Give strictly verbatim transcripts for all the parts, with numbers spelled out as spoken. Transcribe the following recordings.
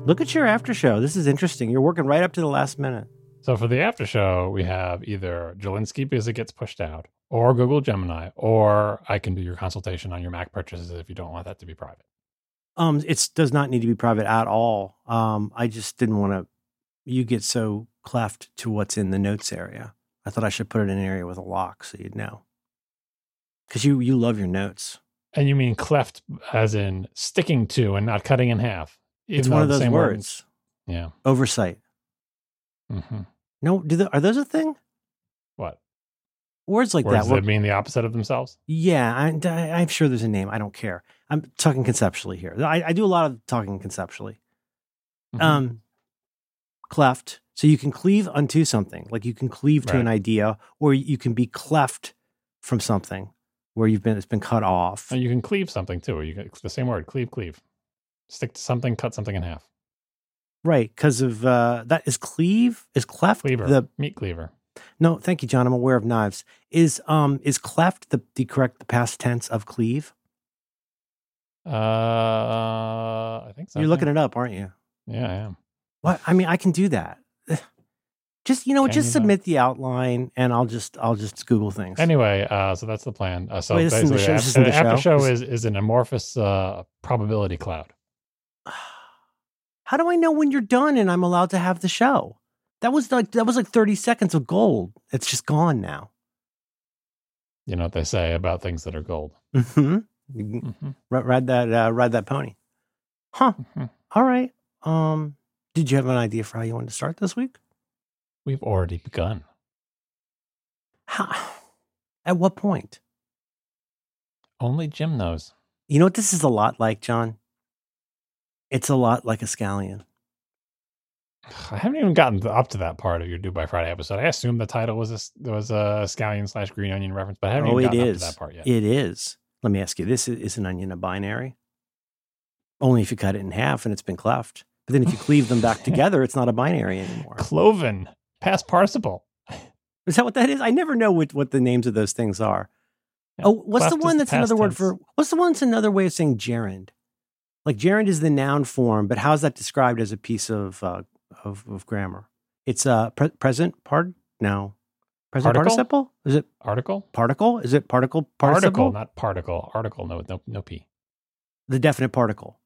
Look at your after show. This is interesting. You're working right up to the last minute. So for the after show, we have either Jelinsky because it gets pushed out, or Google Gemini, or I can do your consultation on your Mac purchases if you don't want that to be private. Um, it does not need to be private at all. Um, I just didn't want to. You get so cleft to what's in the notes area. I thought I should put it in an area with a lock so you'd know. Because you you love your notes. And you mean cleft as in sticking to and not cutting in half? It's one of those words. Word. Yeah. Oversight. Mm-hmm. No, do they, are those a thing? What? Words like Words that. that mean the opposite of themselves? Yeah, I, I, I'm sure there's a name. I don't care. I'm talking conceptually here. I, I do a lot of talking conceptually. Mm-hmm. Um, cleft. So you can cleave unto something. Like you can cleave to right. an idea, or you can be cleft from something where you've been. It's been cut off. And you can cleave something too. You can, the same word. Cleave, cleave. Stick to something. Cut something in half. Right, because of uh, that is cleave is cleft cleaver the meat cleaver. No, thank you, John. I'm aware of knives. Is um is cleft the, the correct the past tense of cleave? Uh, I think so. You're yeah. looking it up, aren't you? Yeah, I am. What? I mean, I can do that. Just you know, Can just you submit the outline, and I'll just I'll just Google things. Anyway, uh, so that's the plan. Uh, so Wait, this isn't the basically, show- the this isn't after, the after show? show is is an amorphous uh, probability cloud. How do I know when you're done and I'm allowed to have the show? That was like that was like thirty seconds of gold. It's just gone now. You know what they say about things that are gold. Mm-hmm. Mm-hmm. Ride that uh, ride that pony. Huh. Mm-hmm. All right. Um, did you have an idea for how you wanted to start this week? We've already begun. How? At what point? Only Jim knows. You know what this is a lot like, John? It's a lot like a scallion. I haven't even gotten to, up to that part of your Due by Friday episode. I assumed the title was a, was a scallion slash green onion reference, but I haven't Oh, even it gotten is. up to that part yet. It is. Let me ask you, this is, is an onion a binary? Only if you cut it in half and it's been cleft. But then if you cleave them back together, it's not a binary anymore. Cloven, past participle. Is that what that is? I never know what, what the names of those things are. Yeah. Oh, what's Cleft the one is that's past another word tense. for, what's the one that's another way of saying gerund? Like gerund is the noun form, but how's that described as a piece of uh, of, of grammar? It's a pre- present part? No. Present Particle? participle? Is it Article? particle? Is it particle participle? Article, not particle. Article, no, no, no P. The definite particle.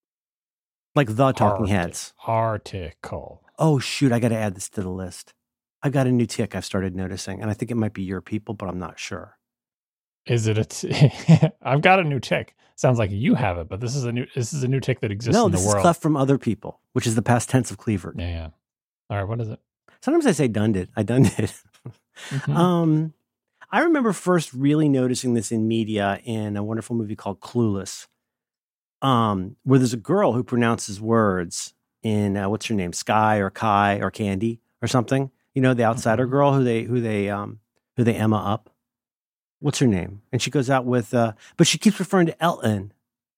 Like the talking Arti- heads. Article. Oh, shoot. I got to add this to the list. I've got a new tick I've started noticing, and I think it might be your people, but I'm not sure. Is it a? T- I've got a new tick. Sounds like you have it, but this is a new. This is a new tick that exists No, in the this world. is cleft from other people, which is the past tense of cleaver. Yeah, yeah. All right, what is it? Sometimes I say done did. I done did. Mhm. Um, I remember first really noticing this in media in a wonderful movie called Clueless, um, where there's a girl who pronounces words in uh, what's her name, Sky or Kai or Candy or something. You know, the outsider Mhm. girl who they who they um who they Emma up. What's her name? And she goes out with, uh, but she keeps referring to Elton.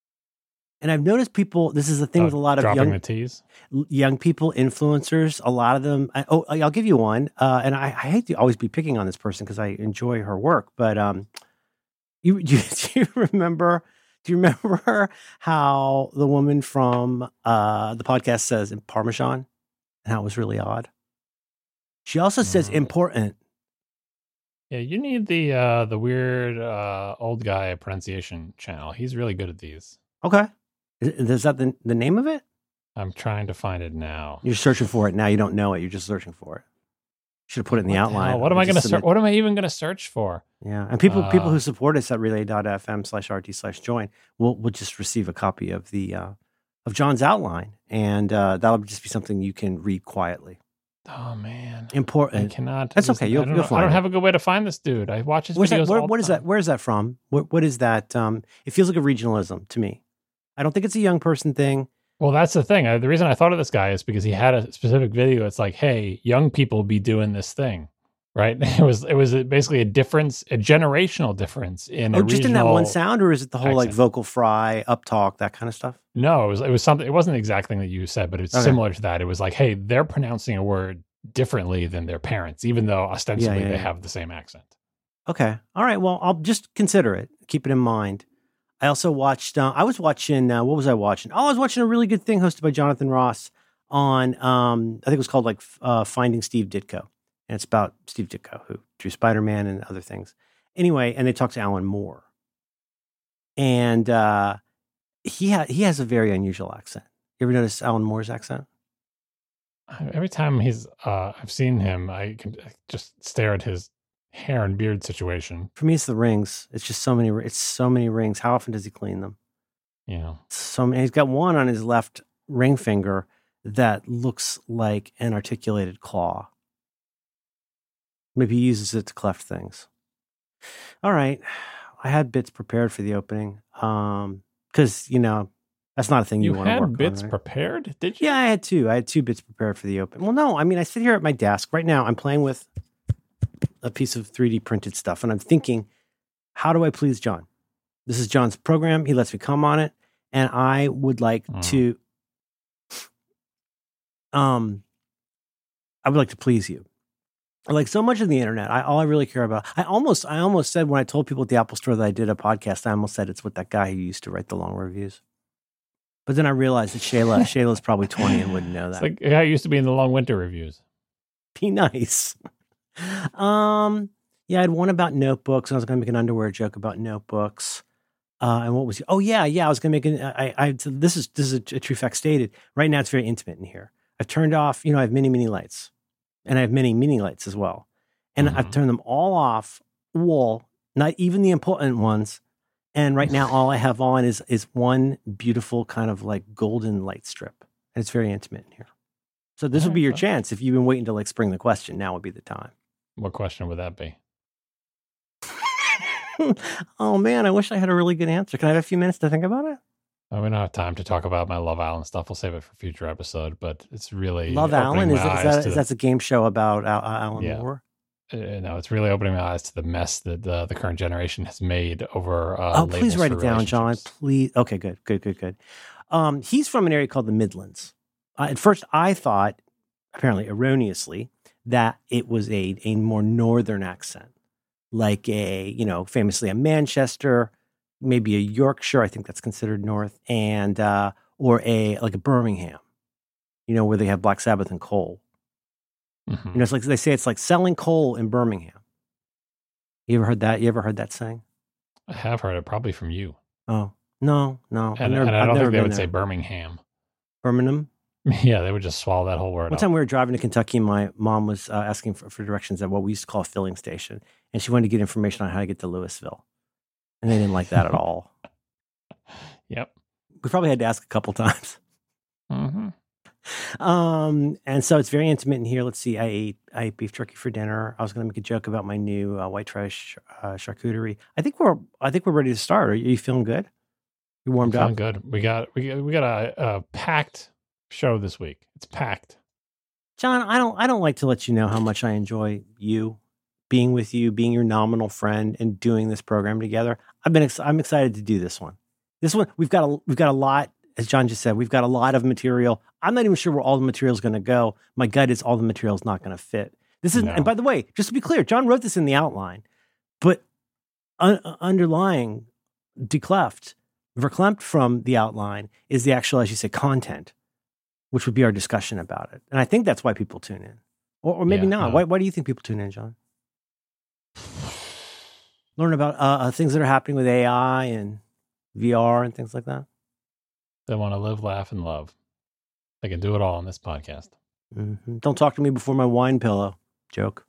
And I've noticed people. This is the thing Oh, with a lot of dropping young the T's. young people, influencers, a lot of them. I, oh, I'll give you one. Uh, and I, I hate to always be picking on this person because I enjoy her work. But um, you, you do you remember? Do you remember how the woman from uh, the podcast says in Parmesan, and how it was really odd? She also says Mm. important. Yeah, you need the uh, the weird uh, old guy pronunciation channel. He's really good at these. Okay, is, is that the the name of it? I'm trying to find it now. You're searching for it now. You don't know it. You're just searching for it. Should have put it in the What the outline. hell? What am I Just going to search? submit- What am I even going to search for? Yeah, and people people Uh, who support us at relay.fm slash rt slash join will will just receive a copy of the uh, of John's outline, and uh, that'll just be something you can read quietly. Oh man, I Important. cannot. That's this- okay, you'll- I don't, you'll know- I find don't it. have a good way to find this dude. I watch his Where's videos. that? Where, all what the is that? time. Where is that from? What what is that? Um, it feels like a regionalism to me. I don't think it's a young person thing. Well, that's the thing. I, the reason I thought of this guy is because he had a specific video. It's like, hey, young people be doing this thing, right? It was it was basically a difference, a generational difference in. Oh, a just in that one regional- sound, or is it the whole like accent. vocal fry, up talk, that kind of stuff? No, it was it was something. It wasn't the exact thing that you said, but it's Okay. similar to that. It was like, hey, they're pronouncing a word differently than their parents, even though ostensibly Yeah, yeah, they yeah. have the same accent. Okay. All right. Well, I'll just consider it. Keep it in mind. I also watched, uh, I was watching, uh, what was I watching? Oh, I was watching a really good thing hosted by Jonathan Ross on, um, I think it was called like uh, Finding Steve Ditko. And it's about Steve Ditko, who drew Spider-Man and other things. Anyway, and they talked to Alan Moore. And uh, he, ha- he has a very unusual accent. You ever notice Alan Moore's accent? Every time he's, uh, I've seen him, I can just stare at his hair and beard situation. For me, it's the rings. It's just so many. It's so many rings. How often does he clean them? Yeah. So many. He's got one on his left ring finger that looks like an articulated claw. Maybe he uses it to cleft things. All right, I had bits prepared for the opening, um, because you know that's not a thing you, you want to work on. You had bits right? prepared? Did you? Yeah, I had two. I had two bits prepared for the open. Well, no, I mean I sit here at my desk right now. I'm playing with a piece of three D printed stuff. And I'm thinking, how do I please John? This is John's program. He lets me come on it. And I would like mm. to, um, I would like to please you. Like so much of the internet, I, all I really care about, I almost, I almost said when I told people at the Apple Store that I did a podcast, I almost said it's with that guy who used to write the long reviews. But then I realized that Shayla, Shayla's probably twenty and wouldn't know that. It's like the guy used to be in the long winter reviews. Be nice. Um, yeah, I had one about notebooks. I was going to make an underwear joke about notebooks. Uh, and what was, oh yeah, yeah, I was going to make an, I, I, this is, this is a, a true fact stated. Right now it's very intimate in here. I've turned off, you know, I have many, many lights and I have many mini lights as well. And mm-hmm. I've turned them all off, wall, not even the important ones. And right now all I have on is, is one beautiful kind of like golden light strip. And it's very intimate in here. So this would be your chance. If you've been waiting to like spring the question, now would be the time. What question would that be? Oh man, I wish I had a really good answer. Can I have a few minutes to think about it? Well, we don't have time to talk about my Love Island stuff. We'll save it for a future episode, but it's really Love Island? Is, it, is that, the, is that's a game show about uh, Alan yeah. Moore? Uh, no, it's really opening my eyes to the mess that the, the current generation has made over uh, Oh, please write it down, John. Please. Okay, good, good, good, good. Um, he's from an area called the Midlands. Uh, at first, I thought, apparently erroneously, that it was a, a more northern accent, like a, you know, famously a Manchester, maybe a Yorkshire, I think that's considered north, and, uh, or a, like a Birmingham, you know, where they have Black Sabbath and coal. Mm-hmm. You know, it's like, they say it's like selling coal in Birmingham. You ever heard that? You ever heard that saying? I have heard it, probably from you. Oh, no, no. And, never, and I don't think they would there. say Birmingham. Birmingham? Yeah, they would just swallow that whole word One up. time we were driving to Kentucky, and my mom was uh, asking for, for directions at what we used to call a filling station. And she wanted to get information on how to get to Louisville. And they didn't like that at all. Yep. We probably had to ask a couple times. Mm-hmm. Um, and so it's very intimate in here. Let's see. I ate, I ate beef jerky for dinner. I was going to make a joke about my new uh, white trash uh, charcuterie. I think we're, I think we're ready to start. Are you, are you feeling good? You warmed I'm up? Feeling good. We got, we got, we got a, a packed show this week. It's packed. John, I don't I don't like to let you know how much I enjoy you, being with you, being your nominal friend, and doing this program together. I've been ex- I'm excited to do this one. This one we've got a we've got a lot, as John just said, we've got a lot of material. I'm not even sure where all the material is going to go. My gut is all the material is not going to fit. This is, no. And by the way, just to be clear, John wrote this in the outline, but un- underlying decleft, verklempt from the outline is the actual, as you say, content, which would be our discussion about it. And I think that's why people tune in. Or, or maybe yeah, not. No. Why, why do you think people tune in, John? Learn about uh, uh, things that are happening with A I and V R and things like that? They want to live, laugh, and love. They can do it all on this podcast. Mm-hmm. Don't talk to me before my wine pillow. Joke.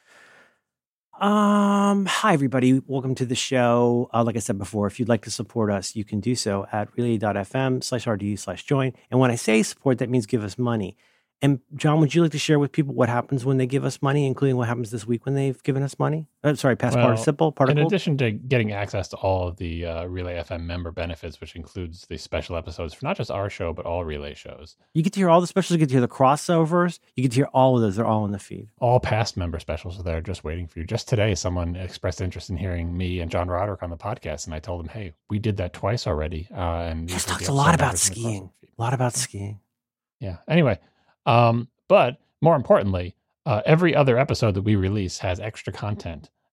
Um, hi, everybody. Welcome to the show. Uh, like I said before, if you'd like to support us, you can do so at relay.fm slash RD slash join. And when I say support, that means give us money. And John, would you like to share with people what happens when they give us money, including what happens this week when they've given us money? I'm sorry, past well, participle, particle. In addition to getting access to all of the uh, Relay F M member benefits, which includes the special episodes for not just our show, but all Relay shows. You get to hear all the specials. You get to hear the crossovers. You get to hear all of those. They're all in the feed. All past member specials are there just waiting for you. Just today, someone expressed interest in hearing me and John Roderick on the podcast, and I told them, hey, we did that twice already. Uh, and Just talked a lot about skiing. A lot about skiing. Yeah. Anyway, um, but more importantly, uh, every other episode that we release has extra content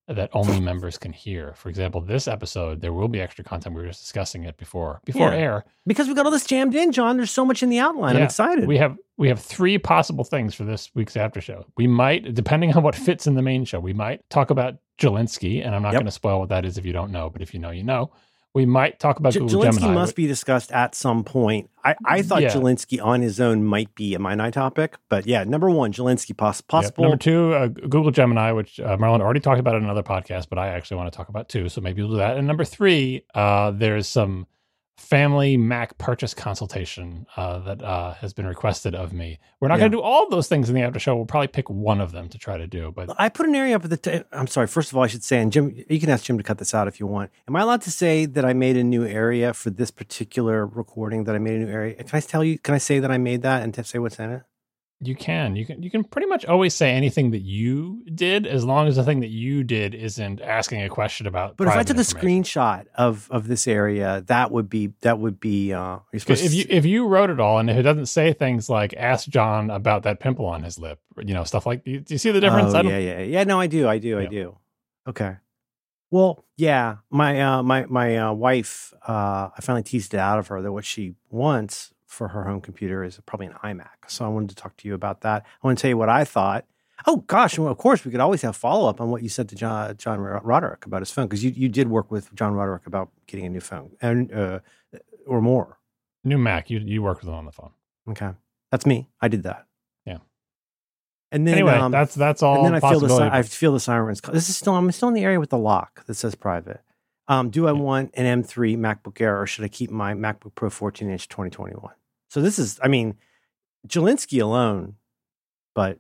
that only members can hear. For example, this episode, there will be extra content. We were just discussing it before before Yeah. air. Because we got all this jammed in, John. There's so much in the outline. I'm Yeah, excited. We have we have three possible things for this week's after show. We might, depending on what fits in the main show, we might talk about Jelinsky, and I'm not Yep. going to spoil what that is if you don't know, but if you know, you know. We might talk about J- Google Jelinsky Gemini. must be discussed at some point. I, I thought Yeah. Jelinsky on his own might be a Minai topic, but yeah, number one, Jelinsky poss- Yep. possible. Number two, uh, Google Gemini, which uh, Marlon already talked about in another podcast, but I actually want to talk about too. So maybe we'll do that. And number three, uh, there's some family Mac purchase consultation uh, that uh, has been requested of me. We're not Yeah. going to do all those things in the after show. We'll probably pick one of them to try to do. But I put an area up at the. T- I'm sorry. First of all, I should say, and Jim, you can ask Jim to cut this out if you want. Am I allowed to say that I made a new area for this particular recording? That I made a new area. Can I tell you? Can I say that I made that and t- say what's in it? you can, you can, you can pretty much always say anything that you did, as long as the thing that you did isn't asking a question about. But if I private took a information. screenshot of of this area, that would be that would be. Uh, you're supposed If to you if you wrote it all and if it doesn't say things like "ask John about that pimple on his lip," you know, stuff like, do you, do you see the difference? Oh, I don't, yeah, yeah, yeah. No, I do, I do, I Yeah. do. Okay. Well, yeah. My uh, my my uh, wife. Uh, I finally teased it out of her that what she wants for her home computer is probably an iMac. So I wanted to talk to you about that. I want to tell you what I thought. Oh gosh, well, of course we could always have follow up on what you said to John John Roderick about his phone, because you you did work with John Roderick about getting a new phone and uh, or more. new Mac. You you worked with him on the phone. Okay, that's me. I did that. Yeah. And then Anyway, um, that's that's all. and then I feel the si- possibility. I feel the sirens. This is still I'm still in the area with the lock that says private. Um, do I Yeah. want an M three MacBook Air, or should I keep my MacBook Pro fourteen inch twenty twenty-one? So this is, I mean, Jelinsky alone, but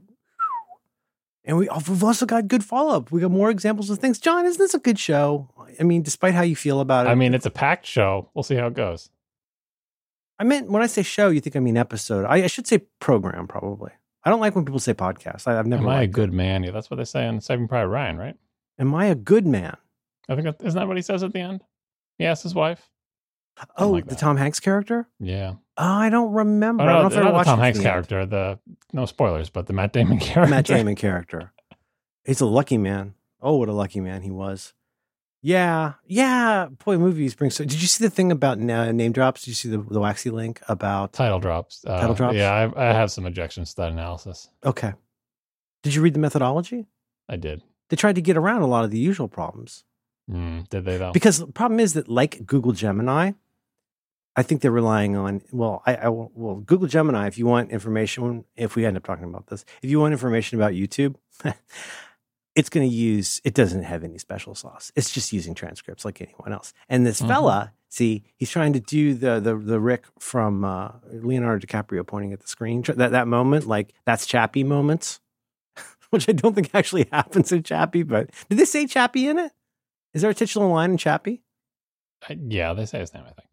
and we, we've also got good follow up. We got more examples of things. John, isn't this a good show? I mean, despite how you feel about it. I mean, it's a packed show. We'll see how it goes. I meant when I say show, you think I mean episode. I, I should say program, probably. I don't like when people say podcast. I, I've never. Am I a liked good it. man? Yeah, that's what they say on Saving Private Ryan, right? Am I a good man? I think that, isn't that what he says at the end? He asks his wife. Oh, like the that. Tom Hanks character? Yeah. Oh, I don't remember. Oh, I don't no, know if I not the watched Tom it to Hanks the end. character. The no spoilers, but the Matt Damon character. Matt Damon character. He's a lucky man. Oh, what a lucky man he was. Yeah, yeah. Boy, movies bring so. Did you see the thing about uh, name drops? Did you see the, the waxy link about? Title drops. Uh, Title drops? Yeah, I, I have some objections to that analysis. Okay. Did you read the methodology? I did. They tried to get around a lot of the usual problems. Mm, did they though? Because the problem is that, like Google Gemini, I think they're relying on, well, I, I will- well, Google Gemini, if you want information, if we end up talking about this, if you want information about YouTube, it's going to use, it doesn't have any special sauce. It's just using transcripts like anyone else. And this Mhm. fella, see, he's trying to do the the the Rick from uh, Leonardo DiCaprio pointing at the screen, that, that moment, like that's Chappie moments, which I don't think actually happens in Chappie, but did they say Chappie in it? Is there a titular line in Chappie? I, yeah, they say his name, I think.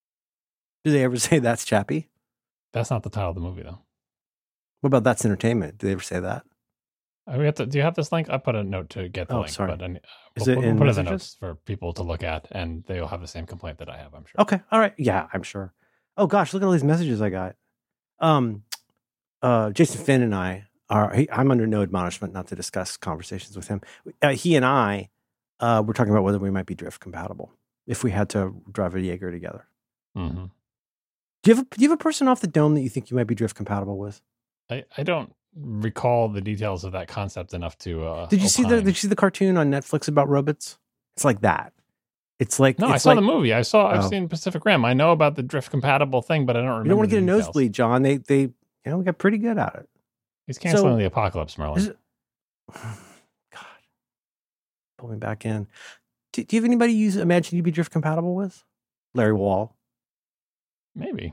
Do they ever say that's Chappie? That's not the title of the movie, though. What about That's Entertainment? Do they ever say that? Uh, we have to, do you have this link? I put a note to get the Oh, link. sorry. But I, ne- Is we'll, it we'll in put it in the messages? notes for people to look at, and they'll have the same complaint that I have, I'm sure. Okay. All right. Yeah, I'm sure. Oh gosh, look at all these messages I got. Um, uh, Jason Finn and I are. He, I'm under no admonishment not to discuss conversations with him. Uh, he and I uh, were talking about whether we might be drift compatible if we had to drive a Jaeger together. hmm Do you have a, do you have a person off the dome that you think you might be drift compatible with? I, I don't recall the details of that concept enough to. Uh, Did you see the opine. Did you see the cartoon on Netflix about robots? It's like that. It's like No, it's I saw like, the movie. I saw. I've Oh. seen Pacific Rim. I know about the drift compatible thing, but I don't remember. You don't want to the get a details. nosebleed, John. They they you know got pretty good at it. He's canceling So- the apocalypse, Merlin. Is it- God, pull me back in. Do, do you have anybody you imagine you'd be drift compatible with? Larry Wall. Maybe.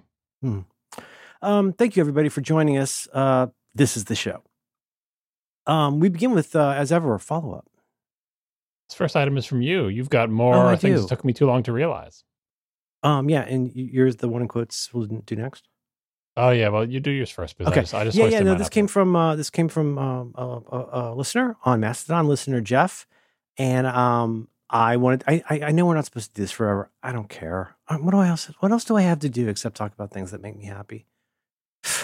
Um, thank you everybody for joining us. Uh, this is the show. Um, we begin with uh, as ever a follow up. This first item is from you. You've got more Oh, I things do. that took me too long to realize. Um, yeah, and y- yours the one in quotes we'll do next. Oh yeah, well you do yours first. Because Okay. I just, I just yeah, hoisted yeah. No, mine this up came here. from uh, this came from um, a, a, a listener on Mastodon, listener Jeff, and um, I wanted. I, I I know we're not supposed to do this forever. I don't care. Um, what do I else? What else do I have to do except talk about things that make me happy?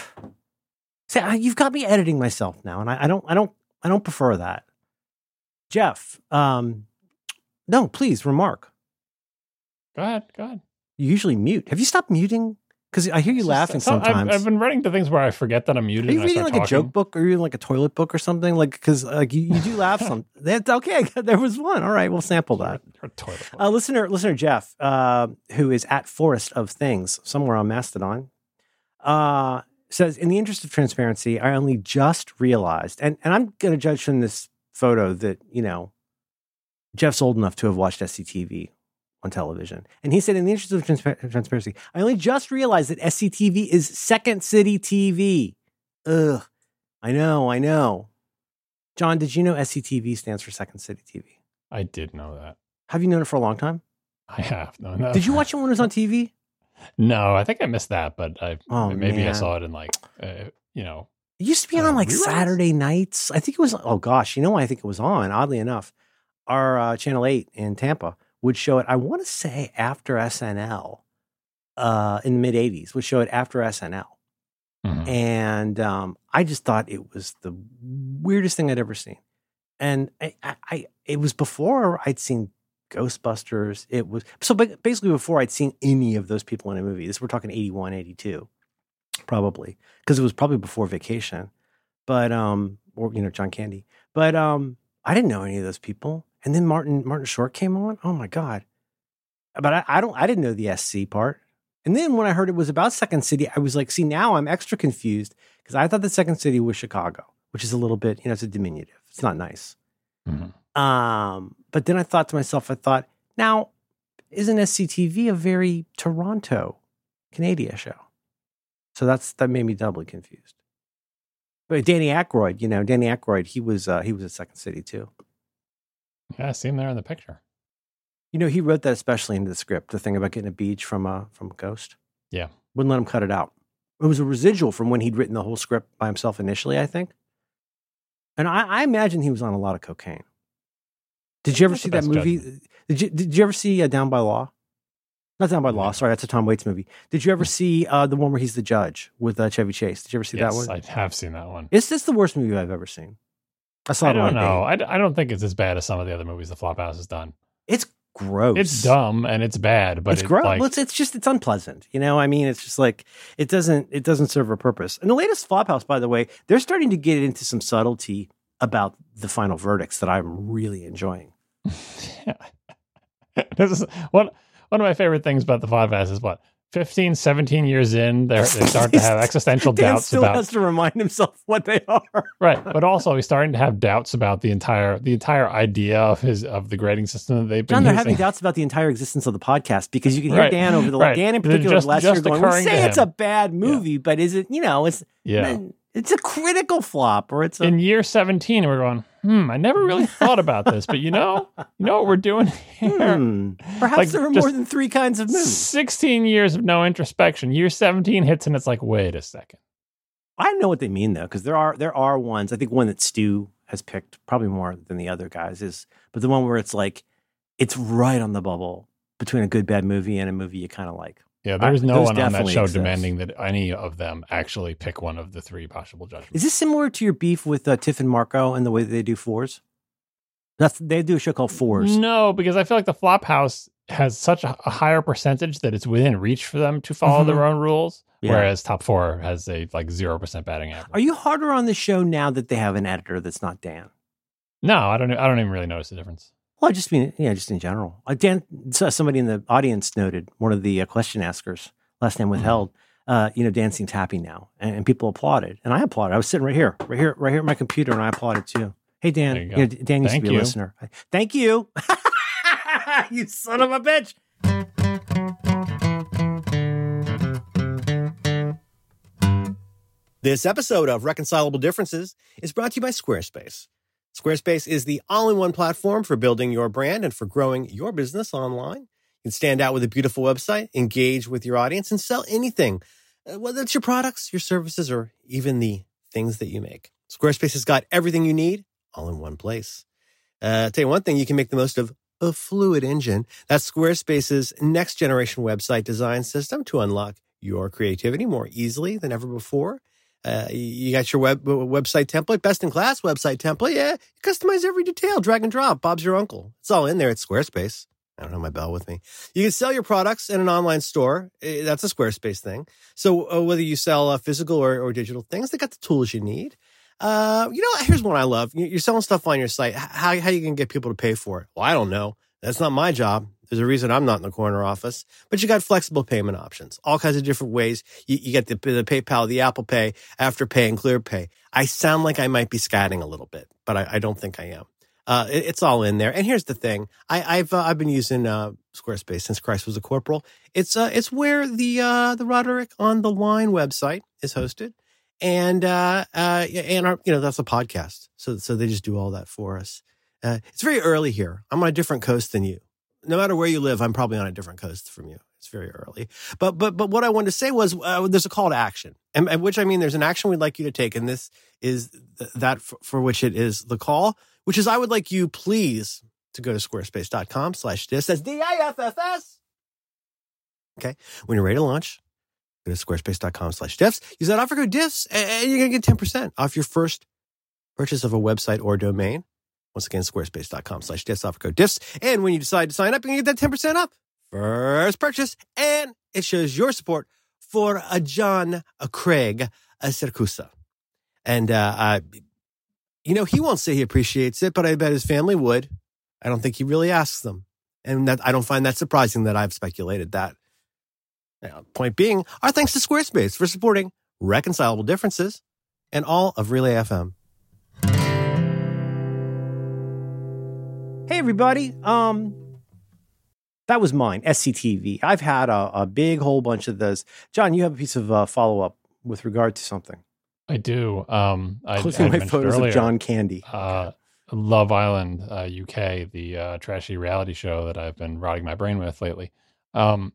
See, I, you've got me editing myself now, and I, I don't. I don't. I don't prefer that. Jeff, um, no, please remark. Go ahead. Go ahead. You usually mute. Have you stopped muting? Because I hear you It's laughing just- so sometimes. I've, I've been running to things where I forget that I'm muted. Are you and I reading start like talking. a joke book or are you like a toilet book or something? Like, because like you, you do laugh some. That's okay. There was one. All right, we'll sample that. You're a toilet book. Uh, listener, listener Jeff, uh, who is at Forest of Things somewhere on Mastodon, uh, says, in the interest of transparency, I only just realized, and, and I'm going to judge from this photo that, you know, Jeff's old enough to have watched S C T V on television. And he said, in the interest of transpa- transparency, I only just realized that S C T V is Second City T V. Ugh. I know, I know. John, did you know S C T V stands for Second City T V? I did know that. Have you known it for a long time? I have. No, no. Did you watch it when it was on T V? No, I think I missed that, but I Oh, maybe I man. saw it in like, uh, you know, It used to be Uh, on like reruns? Saturday nights. I think it was, oh gosh, you know why I think it was on, oddly enough. Our uh, Channel eight in Tampa would show it, I want to say after S N L uh, in the mid eighties, would show it after S N L. mhm. And um, I just thought it was the weirdest thing I'd ever seen. And I, I, I it was before I'd seen Ghostbusters. It was so ba- basically before I'd seen any of those people in a movie. This we're talking eighty-one, eighty-two, probably, because it was probably before Vacation. But um, or you know, John Candy. But um, I didn't know any of those people. And then Martin Martin Short came on. Oh my God! But I, I don't. I didn't know the S C part. And then when I heard it was about Second City, I was like, see, now I'm extra confused because I thought the Second City was Chicago, which is a little bit, you know, it's a diminutive. It's not nice. Mhm. Um, but then I thought to myself, I thought, now, isn't S C T V a very Toronto, Canada show? So that's that made me doubly confused. But Danny Aykroyd, you know, Danny Aykroyd, he was uh, he was at Second City too. Yeah, I see him there in the picture. You know, he wrote that especially into the script, the thing about getting a beach from a from a ghost. Yeah. Wouldn't let him cut it out. It was a residual from when he'd written the whole script by himself initially, I think. And I, I imagine he was on a lot of cocaine. Did you ever That's see the that best movie? judgment. Did you Did you ever see uh, Down by Law? Not Down by Law. No. Sorry, that's a Tom Waits movie. Did you ever see uh, the one where he's the judge with uh, Chevy Chase? Did you ever see yes, that one? I have seen that one. Is this the worst movie I've ever seen? I saw I it on don't know. eight. I, d- I don't think it's as bad as some of the other movies the Flophouse has done. It's gross. It's dumb and it's bad, but it's it, gross. like, Well, it's, it's just it's unpleasant. You know, I mean, it's just like it doesn't it doesn't serve a purpose. And the latest Flophouse, by the way, they're starting to get into some subtlety about the final verdicts that I'm really enjoying. this is one one of my favorite things about the Flophouse is what fifteen, seventeen years in, they're they start to have existential Dan doubts still about has to remind himself what they are. right, but also he's starting to have doubts about the entire the entire idea of his of the grading system that they've been John, they're using. having doubts about the entire existence of the podcast because you can hear Right, Dan over the right. Dan in They're particular just- last year just going, "We occurring say to it's him." a bad movie, but is it? You know, it's Yeah. it's a critical flop or it's a In year seventeen, we're going, hmm, I never really thought about this, but you know, you know what we're doing here? hmm. Perhaps Like, there are just more than three kinds of movies. sixteen years of no introspection. Year seventeen hits and it's like, wait a second. I know what they mean though, because there are there are ones. I think one that Stu has picked probably more than the other guys is, but the one where it's like it's right on the bubble between a good bad movie and a movie you kind of like. Yeah, there's I- no those one on that definitely show exist. demanding that any of them actually pick one of the three possible judgments. Is this similar to your beef with uh, Tiff and Marco and the way that they do fours? That's they do a show called Fours. No, because I feel like the Flophouse has such a, a higher percentage that it's within reach for them to follow Mhm. their own rules, Yeah. whereas Top Four has a like zero percent batting average. Are you harder on the show now that they have an editor that's not Dan? No, I don't. I don't even really notice the difference. Well, I just mean, yeah, just in general. Uh, Dan, so somebody in the audience noted, one of the uh, question askers, last name withheld, uh, you know, Dan seems happy now. And, and people applauded. And I applauded. I was sitting right here, right here, right here at my computer, and I applauded too. Hey, Dan. There you You go. know, Dan used Thank to be you. a listener. Thank you. You son of a bitch. This episode of Reconcilable Differences is brought to you by Squarespace. Squarespace is the all-in-one platform for building your brand and for growing your business online. You can stand out with a beautiful website, engage with your audience, and sell anything, uh, whether it's your products, your services, or even the things that you make. Squarespace has got everything you need all in one place. Uh, I'll tell you one thing, you can make the most of a Fluid Engine. That's Squarespace's next-generation website design system to unlock your creativity more easily than ever before. Uh, you got your web website template, best in class website template. Yeah, you customize every detail, drag and drop. Bob's your uncle. It's all in there at Squarespace. I don't have my bell with me. You can sell your products in an online store. That's a Squarespace thing. So uh, whether you sell uh, physical or, or digital things, they got the tools you need. Uh, you know, here's one I love. You're selling stuff on your site. How how you can get people to pay for it? Well, I don't know. That's not my job. There's a reason I'm not in the corner office. But you got flexible payment options, all kinds of different ways. You, you get the, the PayPal, the Apple Pay, Afterpay, and ClearPay. I sound like I might be scatting a little bit, but I, I don't think I am. Uh, it, it's all in there. And here's the thing: I, I've uh, I've been using uh, Squarespace since Christ was a corporal. It's uh, it's where the uh, the Roderick on the Line website is hosted, and uh, uh, and our, you know that's a podcast. So so they just do all that for us. Uh, it's very early here. I'm on a different coast than you. No matter where you live, I'm probably on a different coast from you. It's very early. But but but what I wanted to say was uh, there's a call to action, and, and which I mean there's an action we'd like you to take, and this is th- that for, for which it is the call, which is I would like you please to go to squarespace.com slash diffs. That's D I F F S. Okay. When you're ready to launch, go to squarespace.com slash diffs. Use that offer code diffs, and you're going to get ten percent off your first purchase of a website or domain. Once again, squarespace.com slash diffs, offer code diffs. And when you decide to sign up, you're going to get that ten percent up. First purchase. And it shows your support for a John, a Craig, a Siracusa. And, uh, uh, you know, he won't say he appreciates it, but I bet his family would. I don't think he really asks them. And that I don't find that surprising that I've speculated that. Now, point being, our thanks to Squarespace for supporting Reconcilable Differences and all of Relay F M. Hey, everybody. Um, that was mine, S C T V. I've had a, a big whole bunch of those. John, you have a piece of uh, follow-up with regard to something. I do. Um, I, Closing I my mentioned photos earlier, of John Candy. Uh, Love Island uh, U K, the uh, trashy reality show that I've been rotting my brain with lately. Um,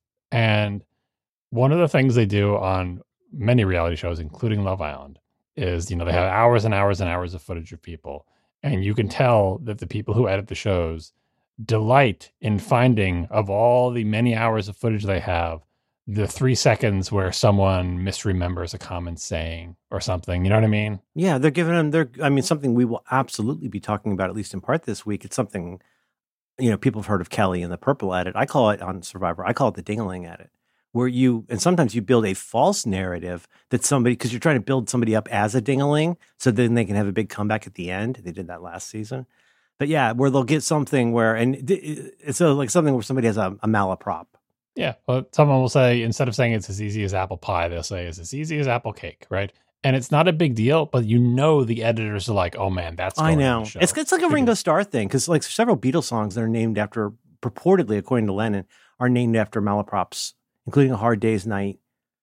and one of the things they do on many reality shows, including Love Island, is, you know, they have hours and hours and hours of footage of people. And you can tell that the people who edit the shows delight in finding, of all the many hours of footage they have, the three seconds where someone misremembers a common saying or something. You know what I mean? Yeah, they're giving them, they're, I mean, something we will absolutely be talking about, at least in part this week. It's something, you know, people have heard of Kelly and the Purple Edit. I call it on Survivor, I call it the Ding-a-ling Edit, where you, and sometimes you build a false narrative that somebody, because you're trying to build somebody up as a ding-a-ling, so then they can have a big comeback at the end. They did that last season. But yeah, where they'll get something where, and it's a, like something where somebody has a, a malaprop. Yeah. Well, someone will say, instead of saying it's as easy as apple pie, they'll say it's as easy as apple cake, right? And it's not a big deal, but you know the editors are like, oh man, that's going I know. on the show. It's it's like a Ringo Starr thing, because like several Beatles songs that are named after, purportedly, according to Lennon, are named after malaprops, including A Hard Day's Night,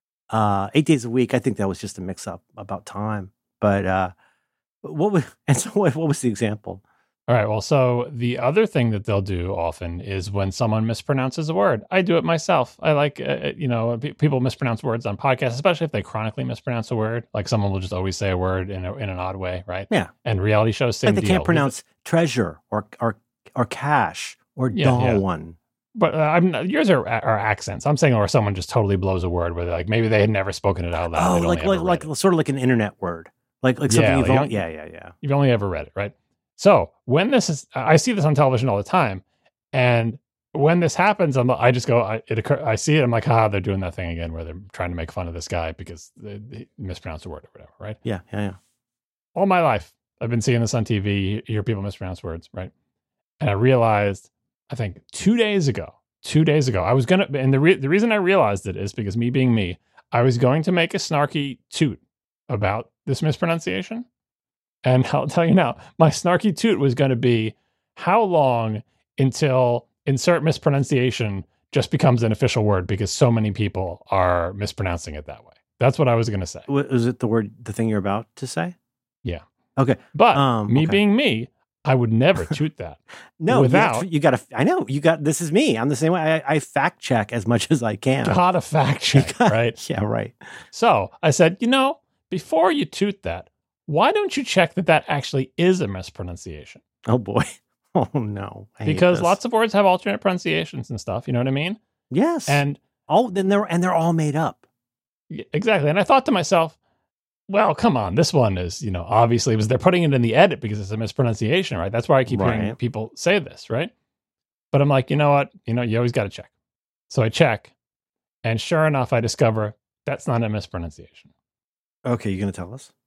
uh, Eight Days a Week. I think that was just a mix-up about time. But uh, what was, and so what, what was the example? All right. Well, so the other thing that they'll do often is when someone mispronounces a word. I do it myself. I like, uh, you know, p- people mispronounce words on podcasts, especially if they chronically mispronounce a word. Like someone will just always say a word in a, in an odd way, right? Yeah. And reality shows, same Like they deal. can't pronounce treasure or or or cash or Yeah, yeah. Darwin. But uh, I'm yours are, are accents. I'm saying, or someone just totally blows a word where they're like, maybe they had never spoken it out loud. Oh, They'd like only like ever like read it. sort of like an internet word, like like something Yeah, you've like, only, yeah yeah yeah. You've only ever read it, right? So when this is, I see this on television all the time, and when this happens, I'm, I just go, I, it occur, I see it, I'm like, ah, they're doing that thing again where they're trying to make fun of this guy because they, they mispronounced a word or whatever, right? Yeah yeah yeah. All my life, I've been seeing this on T V, hear people mispronounce words, right? And I realized, I think two days ago, two days ago, I was gonna, and the re, the reason I realized it is because me being me, I was going to make a snarky toot about this mispronunciation. And I'll tell you now, my snarky toot was going to be, how long until insert mispronunciation just becomes an official word because so many people are mispronouncing it that way? That's what I was going to say. Was it the word, the thing you're about to say? Yeah. Okay. But Um, me okay. being me, I would never toot that. No, without- you, got to. I know you got. This is me. I'm the same way. I, I fact check as much as I can. Gotta fact check, got- right? Yeah, right. So I said, you know, before you toot that, why don't you check that that actually is a mispronunciation? Oh boy. Oh no. I hate Because this. lots of words have alternate pronunciations and stuff. You know what I mean? yes, And all then they're and they're all made up. Yeah, exactly. And I thought to myself, well, come on. This one is, you know, obviously, was they're putting it in the edit because it's a mispronunciation, right? That's why I keep Right. hearing people say this, right? But I'm like, you know what? You know, you always got to check. So I check, and sure enough, I discover that's not a mispronunciation. Okay, you gonna tell us?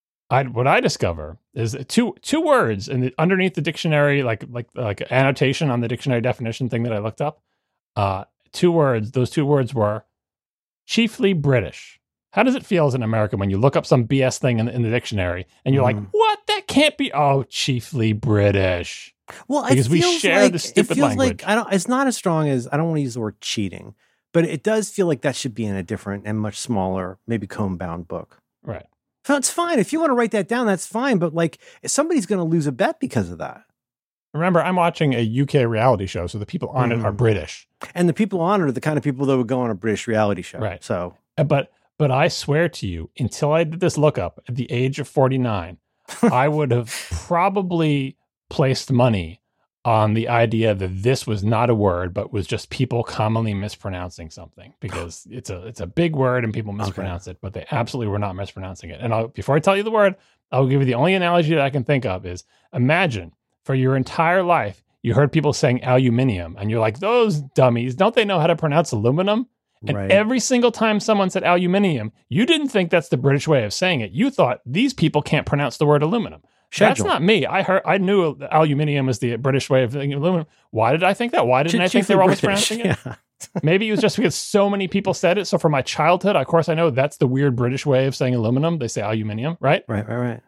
I what I discover is two two words in the, underneath the dictionary, like like like annotation on the dictionary definition thing that I looked up. Uh, two words. Those two words were chiefly British. How does it feel as an American when you look up some B S thing in the, in the dictionary and you're Mm. like, "What? That can't be." Oh, chiefly British. Well, it Because we feels share like, the stupid it feels language. like I don't. It's not as strong as I don't want to use the word cheating, but it does feel like that should be in a different and much smaller, maybe comb-bound book. Right. So it's fine if you want to write that down. That's fine. But like, somebody's going to lose a bet because of that. Remember, I'm watching a U K reality show, so the people on it are Mhm. British. And the people on it are the kind of people that would go on a British reality show. Right. So Uh, But but I swear to you, until I did this lookup at the age of forty-nine, I would have probably placed money on the idea that this was not a word, but was just people commonly mispronouncing something, because it's a it's a big word and people mispronounce it, but they absolutely were not mispronouncing it. And I'll, before I tell you the word, I'll give you the only analogy that I can think of is imagine for your entire life you heard people saying aluminium, and you're like, those dummies, don't they know how to pronounce aluminum? And right. every single time someone said aluminium, you didn't think that's the British way of saying it. You thought these people can't pronounce the word aluminum. Schedule. That's not me. I heard. I knew aluminium is the British way of thinking aluminum. Why did I think that? Why didn't Ch- I think they chiefly were all British, mispronouncing it? yeah. Maybe it was just because so many people said it. So from my childhood, of course, I know that's the weird British way of saying aluminum. They say aluminium, right? Right, right, right.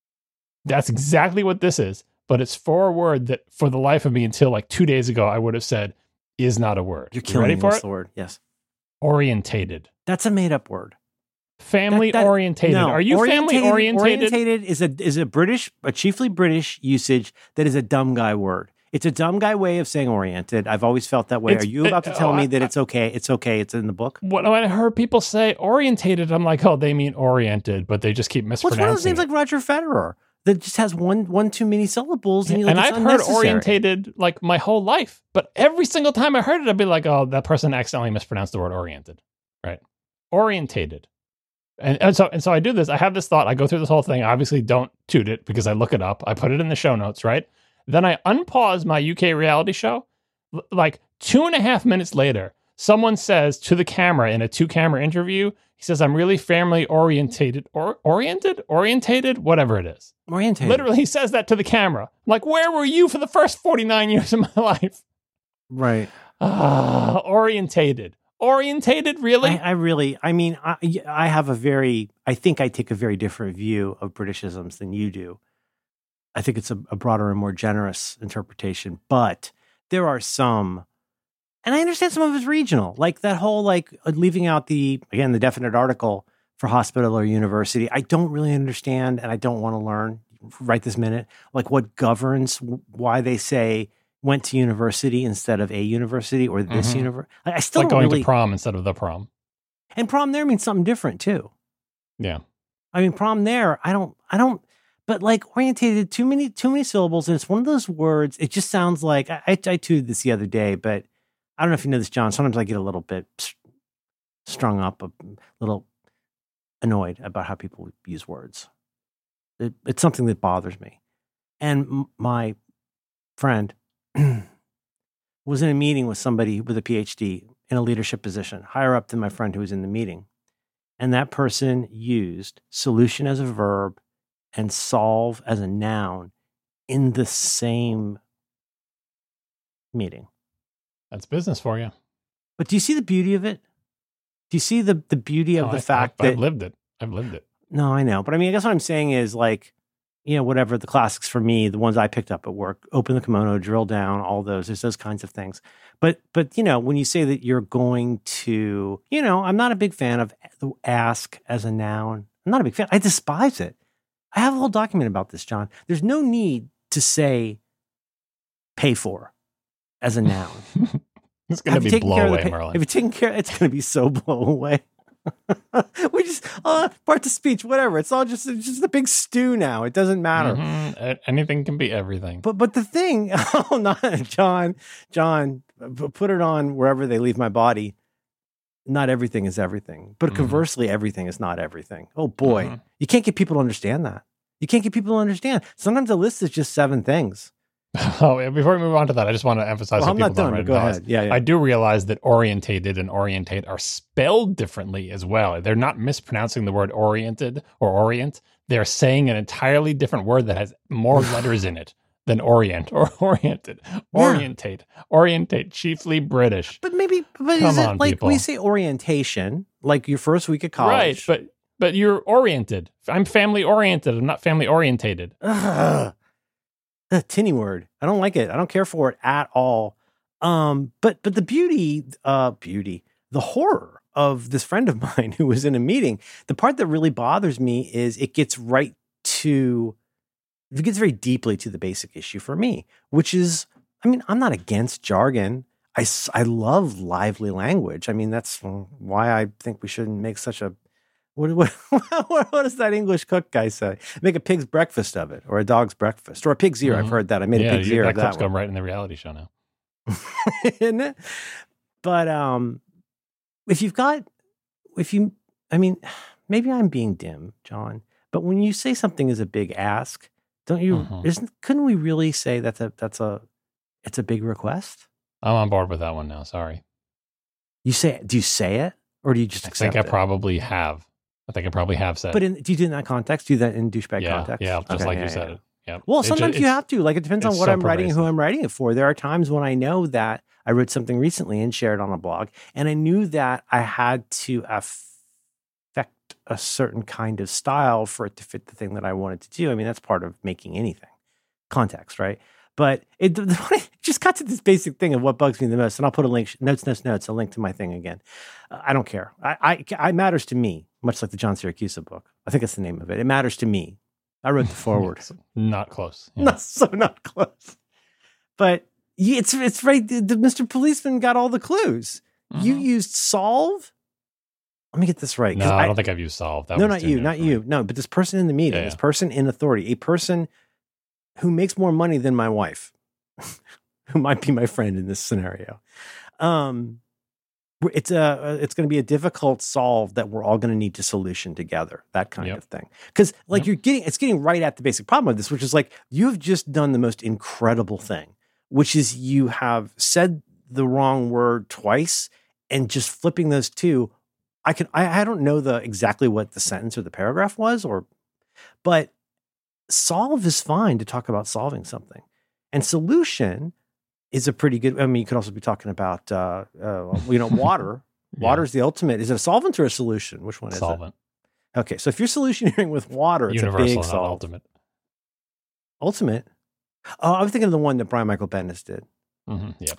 That's exactly what this is. But it's for a word that, for the life of me, until like two days ago, I would have said is not a word. You're You killing ready me. for What's it? the word? Yes. Orientated. That's a made-up word. Family That- that- orientated. No, Are you family orientated? Orientated is a is a British, a chiefly British usage that is a dumb guy word. It's a dumb guy way of saying oriented. I've always felt that way. It's- Are you about to it- tell oh, me I- that it's okay? It's okay. It's in the book. When I heard people say orientated, I'm like, oh, they mean oriented, but they just keep What's one of those mispronouncing names it. like Roger Federer that just has one one too many syllables, and, you're like, and it's I've heard unnecessary. orientated like my whole life, but every single time I heard it, I'd be like, oh, that person accidentally mispronounced the word oriented, right? Orientated. And, and so and so I do this. I have this thought. I go through this whole thing. I obviously don't toot it because I look it up. I put it in the show notes, right? Then I unpause my U K reality show. L- like two and a half minutes later, someone says to the camera in a two-camera interview, he says, I'm really family orientated or oriented, orientated, whatever it is. Orientated. Literally, he says that to the camera. I'm like, where were you for the first forty-nine years of my life? Right. Ah, orientated. Orientated, really? I, I really, I mean, I, I have a very, I think I take a very different view of Britishisms than you do. I think it's a, a broader and more generous interpretation, but there are some, and I understand some of it's regional, like that whole, like leaving out the, again, the definite article for hospital or university. I don't really understand, and I don't want to learn right this minute, like what governs why they say went to university instead of a university or this Mhm. university. I still like don't going really, to prom instead of the prom. and prom there means something different too. Yeah. I mean, prom there, I don't, I don't, but like orientated, too many, too many syllables. And it's one of those words, it just sounds like, I, I, I tweeted this the other day, but I don't know if you know this, John. Sometimes I get a little bit s- strung up, a little annoyed about how people use words. It, it's something that bothers me. And m- my friend was in a meeting with somebody with a P H D in a leadership position, higher up than my friend who was in the meeting. And that person used solution as a verb and solve as a noun in the same meeting. That's business for you. But do you see the beauty of it? Do you see the, the beauty of No, the I- fact I've, that... I've lived it. I've lived it. No, I know. But I mean, I guess what I'm saying is like, you know, whatever the classics for me, the ones I picked up at work, open the kimono, drill down, all those, there's those kinds of things. But, but, you know, when you say that you're going to, you know, I'm not a big fan of the ask as a noun. I'm not a big fan. I despise it. I have a whole document about this, John. There's no need to say pay for as a noun. It's going to Have you be taken blow care of the away, pa- Merlin. If you're taking care, it's going to be so blow away. we just uh, parts of speech, whatever. It's all just it's just a big stew now. It doesn't matter. Mhm. A- Anything can be everything. But but the thing, oh, not John, John, p- put it on wherever they leave my body. not everything is everything. But Mhm. conversely, everything is not everything. Oh boy, Mhm. you can't get people to understand that. You can't get people to understand. Sometimes a list is just seven things. Oh, yeah, before we move on to that, I just want to emphasize Well, so I'm people not don't done, but write go down. ahead. Yeah, yeah. I do realize that orientated and orientate are spelled differently as well. They're not mispronouncing the word oriented or orient. They're saying an entirely different word that has more letters in it than orient or oriented. Orientate, orientate, chiefly British. But maybe, but Come is it on, like people. we say orientation, like your first week of Right, college? but but you're oriented. I'm family oriented. I'm not family orientated. Ugh. The tinny word. I don't like it. I don't care for it at all. Um, but but the beauty, uh, beauty, the horror of this friend of mine who was in a meeting. The part that really bothers me is it gets right to, it gets very deeply to the basic issue for me, which is, I mean, I'm not against jargon. I, s- I love lively language. I mean, that's why I think we shouldn't make such a, what, what, what does that English cook guy say? Make a pig's breakfast of it, or a dog's breakfast, or a pig's ear. I've Mhm. heard that. I made Yeah, a pig's you, ear that of clip's that going one. right in the reality show now. Isn't it? But um, if you've got, if you, I mean, maybe I'm being dim, John, but when you say something is a big ask, don't you, Mhm. isn't, couldn't we really say that's a, that's a, it's a big request? I'm on board with that one now. Sorry. You say, do you say it, or do you just I accept think I it? probably have. I think I probably have said. But in, do you do it in that context? Do you do that in douchebag yeah, context? yeah, just Okay, like yeah, you yeah, said yeah. it. Yeah. Well, It ju- sometimes you it's- have to. Like, it depends on it's what so I'm writing and who pervasive. I'm writing it for. There are times when I know that I wrote something recently and shared on a blog, and I knew that I had to affect a certain kind of style for it to fit the thing that I wanted to do. I mean, that's part of making anything. Context, right? But it, it just got to this basic thing of what bugs me the most. And I'll put a link, notes, notes, notes, a link to my thing again. Uh, I don't care. I, I, I matters to me, much like the John Syracuse book. I think that's the name of it. It matters to me. I wrote the foreword. It's not close. Yeah. Not so not close. But yeah, it's it's right. The, the Mister Policeman got all the clues. You Mhm. used solve. Let me get this right. 'cause No, I, don't think I've used solve. That no, was not too you, new not for me. you. No, but this person in the meeting, Yeah, this yeah. person in authority, a person who makes more money than my wife, who might be my friend in this scenario. Um, it's a it's going to be a difficult solve that we're all going to need to solution together. That kind Yep. of thing. Because like Yep. you're getting, it's getting right at the basic problem of this, which is like you've just done the most incredible thing, which is you have said the wrong word twice and just flipping those two. I can I, I don't know the exactly what the sentence or the paragraph was, or but solve is fine to talk about solving something, and solution is a pretty good. I mean, you could also be talking about uh, uh you know water. Yeah. Water is the ultimate. Is it a solvent or a solution? Which one is Solvent. it? Okay, so if you're solutioneering with water, it's Universal, a big not solve. ultimate. Ultimate. Oh, I was thinking of the one that Brian Michael Bendis did. hmm Yep.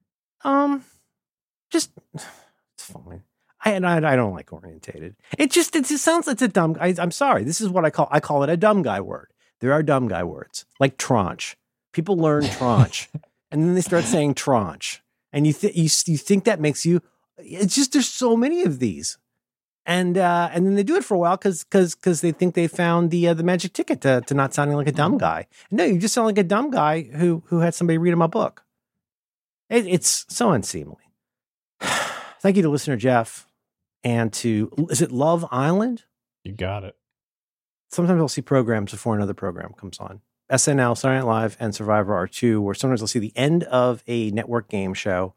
Um, just it's fine. I and I, I don't like orientated. It just it just sounds like a dumb. I, I'm sorry. This is what I call I call it a dumb guy word. There are dumb guy words like tranche. People learn tranche, and then they start saying tranche, and you think you you think that makes you. It's just there's so many of these, and uh, and then they do it for a while because because because they think they found the uh, the magic ticket to to not sounding like a dumb guy. No, you just sound like a dumb guy who who had somebody read him a book. It, it's so unseemly. Thank you to listener Jeff and to, is it Love Island? You got it. Sometimes I'll see programs before another program comes on. S N L, Saturday Night Live, and Survivor are two where sometimes I'll see the end of a network game show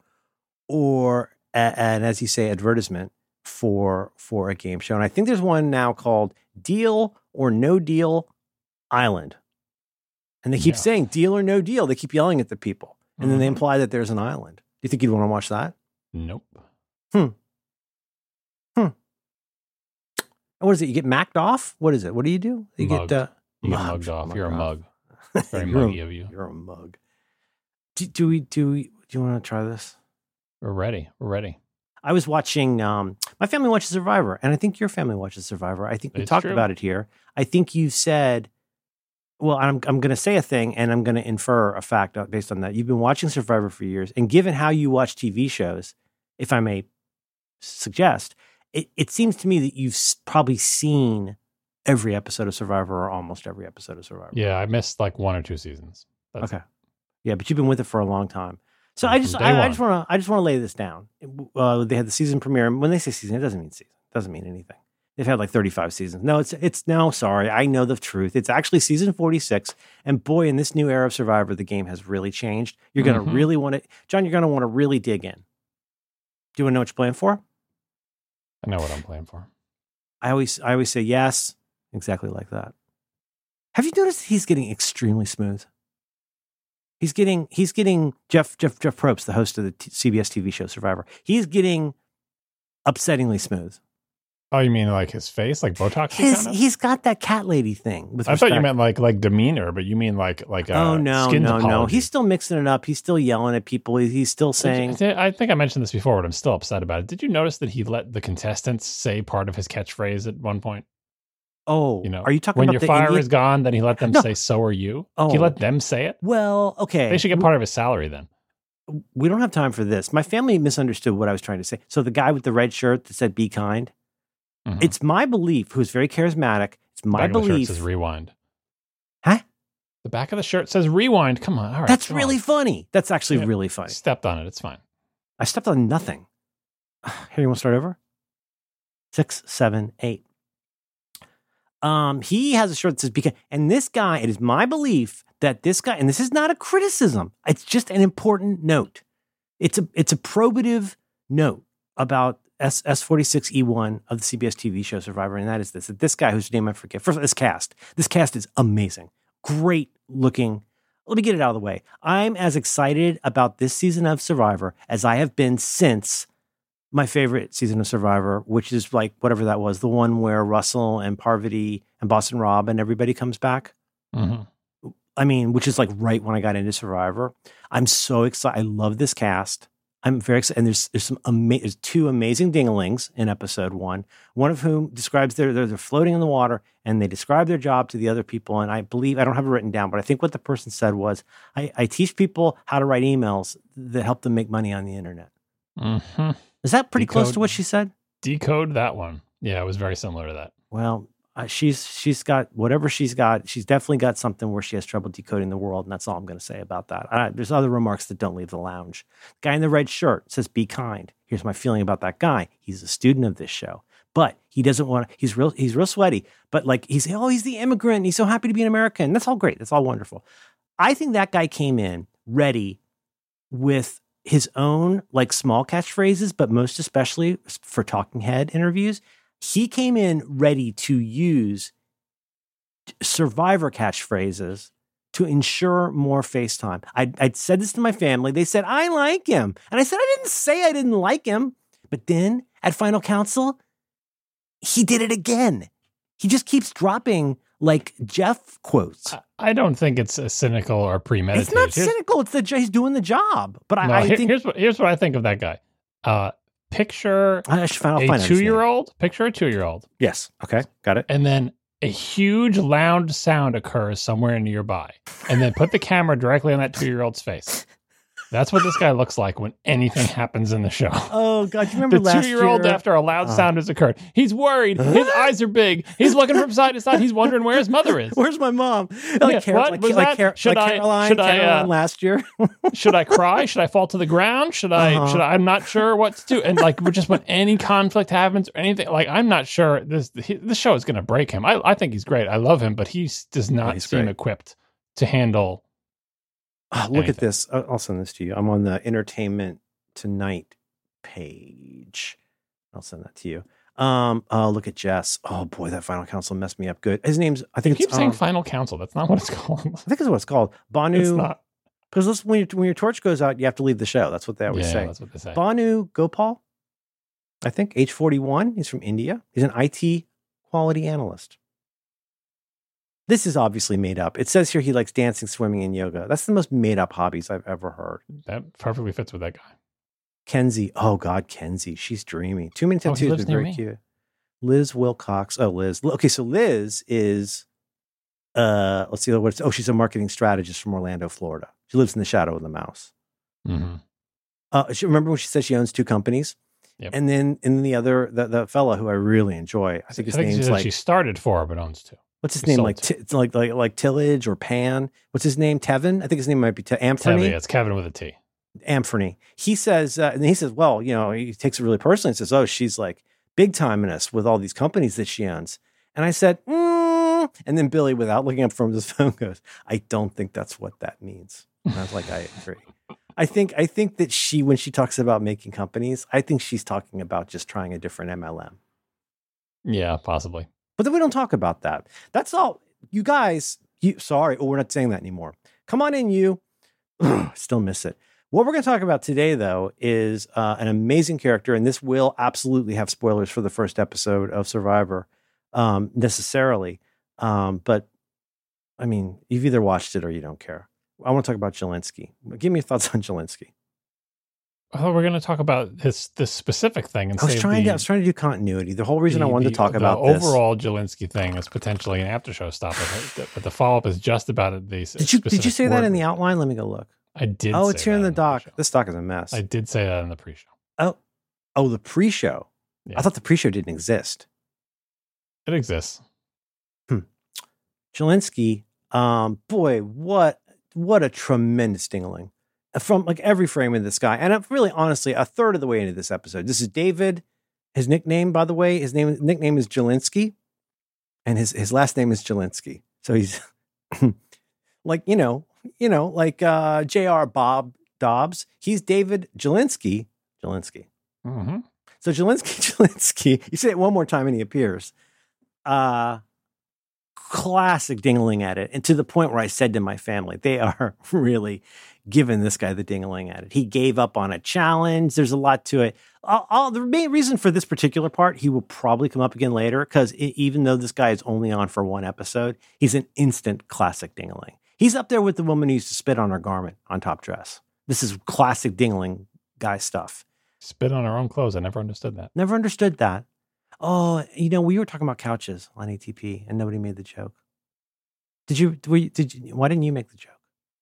or, a, and as you say, advertisement for, for a game show. And I think there's one now called Deal or No Deal Island. And they keep Yeah. saying deal or no deal. They keep yelling at the people. And then they Mhm. imply that there's an island. Do you think you'd want to watch that? Nope. What is it? You get macked off? What is it? What do you do? You Mugged. get uh, You get mugged. mugged off. You're a Mugged mug. Very You're a- muggy of you. You're a mug. Do, do we? Do we? Do you want to try this? We're ready. We're ready. I was watching. Um, my family watches Survivor, and I think your family watches Survivor. I think we It's talked true. about it here. I think you said. Well, I'm I'm going to say a thing, and I'm going to infer a fact based on that. You've been watching Survivor for years, and given how you watch T V shows, if I may suggest, it, it seems to me that you've s- probably seen every episode of Survivor or almost every episode of Survivor. Yeah, I missed like one or two seasons. That's Okay. Yeah, but you've been with it for a long time. So From I just day I, I one. just want to I just want to lay this down. Uh, they had the season premiere. And when they say season, it doesn't mean season. It doesn't mean anything. They've had like thirty-five seasons. No, it's it's no. Sorry, I know the truth. It's actually season forty-six. And boy, in this new era of Survivor, the game has really changed. You're gonna Mhm. really want to, John. You're gonna want to really dig in. Do you want to know what you're playing for? I know what I'm playing for. I always I always say yes, exactly like that. Have you noticed he's getting extremely smooth? He's getting he's getting Jeff Jeff Jeff Probst, the host of the T- C B S T V show Survivor. He's getting upsettingly smooth. Oh, you mean like his face, like Botox? His kind of? he's got that cat lady thing. With I thought you respect. meant like like demeanor, but you mean like like uh, Oh no skin no no! topology. He's still mixing it up. He's still yelling at people. He- He's still Did saying, you- I think I mentioned this before, but I'm still upset about it. Did you notice that he let the contestants say part of his catchphrase at one point? "Oh, You know, are you talking when about your the fire Indian- is gone, then he let them No. say, "So are you." Oh. He let them say it. Well, okay. They should get part of his salary then. We don't have time for this. My family misunderstood what I was trying to say. So the guy with the red shirt that said "Be kind." Mhm. It's my belief, who's very charismatic. It's my Back of the shirt belief. says rewind. Huh? The back of the shirt says rewind. Come on, all right. That's come really on. funny. That's actually Yeah. really funny. Stepped on it. It's fine. I stepped on nothing. Here, you want to start over? Six, seven, eight. Um, he has a shirt that says "Be kind." And this guy, it is my belief that this guy, and this is not a criticism. It's just an important note. It's a it's a probative note about S S forty-six E one of the C B S T V show Survivor, and that is this: that this guy whose name I forget. First, of all, this cast. This cast is amazing, great looking. Let me get it out of the way. I'm as excited about this season of Survivor as I have been since my favorite season of Survivor, which is like whatever that was, the one where Russell and Parvati and Boston Rob and everybody comes back. hmm I mean, which is like right when I got into Survivor. I'm so excited. I love this cast. I'm very excited. And there's there's some ama- there's two amazing dinglings in episode one. One of whom describes their they're, they're floating in the water and they describe their job to the other people. And I believe I don't have it written down, but I think what the person said was, I, I teach people how to write emails that help them make money on the internet. hmm Is that pretty close Decode. to what she said? Decode that one. Yeah, it was very similar to that. Well, uh, she's she's got whatever she's got. She's definitely got something where she has trouble decoding the world, and that's all I'm going to say about that. Uh, there's other remarks that don't leave the lounge. The guy in the red shirt says, "Be kind." Here's my feeling about that guy. He's a student of this show, but he doesn't want to. He's real. He's real sweaty, but like he's oh, he's the immigrant. He's so happy to be an American. That's all great. That's all wonderful. I think that guy came in ready with his own like small catchphrases, but most especially for talking head interviews. He came in ready to use Survivor catchphrases to ensure more FaceTime. I I said this to my family. They said, I like him. And I said, I didn't say I didn't like him. But then at Final Council, he did it again. He just keeps dropping like Jeff quotes. I- I don't think it's a cynical or premeditated. It's not Here's- cynical. It's the he's doing the job. But I, no, I here- think here's what here's what I think of that guy. Uh, picture I should find, I'll a find out his name. two-year-old. Picture a two-year-old, Yes. Okay. Got it. and then a huge loud sound occurs somewhere nearby, and then put the camera directly on that two-year-old's face. That's what this guy looks like when anything happens in the show. Oh God, you remember The last two-year-old, year? after a loud Oh. sound has occurred, he's worried. His eyes are big. He's looking from side to side. He's wondering where his mother is. Where's my mom? Yeah, Like, Carol, what like, was like, that? Car- Should like I- Caroline, should I, Caroline uh, last year. Should I cry? Should I fall to the ground? Should I? Uh-huh. Should I? I'm not sure what to do. And like, just when any conflict happens or anything, like I'm not sure this he, this show is going to break him. I, I think he's great. I love him, but he s- does not he's seem great. equipped to handle. Oh, look Anything. at this. I'll I'll send this to you. I'm on the Entertainment Tonight page. I'll send that to you. Um, oh, look at Jess. Oh boy, that Final Council messed me up good. His name's I I think keep it's saying um, Final Council. That's not what it's called. I think it's what it's called. It's Banu. not. Because listen, when, your- when your torch goes out, you have to leave the show. That's what they always Yeah, say. that's what they say. Banu Gopal, I think, age forty-one. He's from India. He's an I T quality analyst. This is obviously made up. It says here he likes dancing, swimming, and yoga. That's the most made up hobbies I've ever heard. That perfectly fits with that guy. Kenzie. Oh, God, Kenzie. She's dreamy. Too many Oh, he tattoos, lives but near very me. cute. Liz Wilcox. Oh, Liz. Okay, so Liz is, uh, let's see what it's, oh, she's a marketing strategist from Orlando, Florida. She lives in the shadow of the mouse. Mm-hmm. Uh, she, remember when she said she owns two companies? Yep. And then and then the other, the, the fella who I really enjoy, I think his I think she name's said like, she started four, but owns two. what's his she name? sold Like, two. t- it's like, like, like Tillage or Pan. What's his name? Tevin? I think his name might be Te- Kevin, Anthony. it's Kevin with a T. Anthony. He says, uh, and he says, well, you know, he takes it really personally and says, oh, she's like big time in us with all these companies that she owns. And I said, mm. And then Billy, without looking up from his phone, goes, I don't think that's what that means. And I was like, I agree. I think I think that she, when she talks about making companies, I think she's talking about just trying a different M L M. Yeah, possibly. But then we don't talk about that. That's all. You guys, you sorry, oh, we're not saying that anymore. Come on in, you. Still miss it. What we're going to talk about today, though, is uh, an amazing character, and this will absolutely have spoilers for the first episode of Survivor, um, necessarily. Um, but, I mean, you've either watched it or you don't care. I want to talk about Jelinsky. Give me your thoughts on Jelinsky. Oh, we're going to talk about this this specific thing. And I was trying the, to. I was trying to do continuity. The whole reason the, I wanted the, to talk the about overall this. Jelinsky thing is potentially an after show stopper, but, but the follow up is just about it. The did you did you say that in the outline? Let me go look. I did. Oh, say it's here that in the in doc. The this doc is a mess. I did say that in the pre-show. Oh, oh, the pre-show. Yeah. I thought the pre-show didn't exist. It exists. Hmm. Jelinsky. Um, boy, what what a tremendous dingling from like every frame of this guy. And I'm really, honestly, a third of the way into this episode. This is David. His nickname, by the way, his name nickname is Jelinsky, and his his last name is Jelinsky. So he's like you know, you know, like uh, J R. Bob Dobbs. He's David Jelinsky. Jelinsky. Mm-hmm. So Jelinsky, Jelinsky. You say it one more time, and he appears. Uh classic dingling at it, and to the point where I said to my family, they are really giving this guy the dingling at it. He gave up on a challenge. There's a lot to it. I'll, I'll, the main reason for this particular part, he will probably come up again later, because even though this guy is only on for one episode, he's an instant classic dingling. He's up there with the woman who used to spit on her garment on top dress. This is classic dingling guy stuff. Spit on her own clothes. I never understood that. Never understood that. Oh, you know, we were talking about couches on A T P, and nobody made the joke. Did you? Were you did you? Why didn't you make the joke?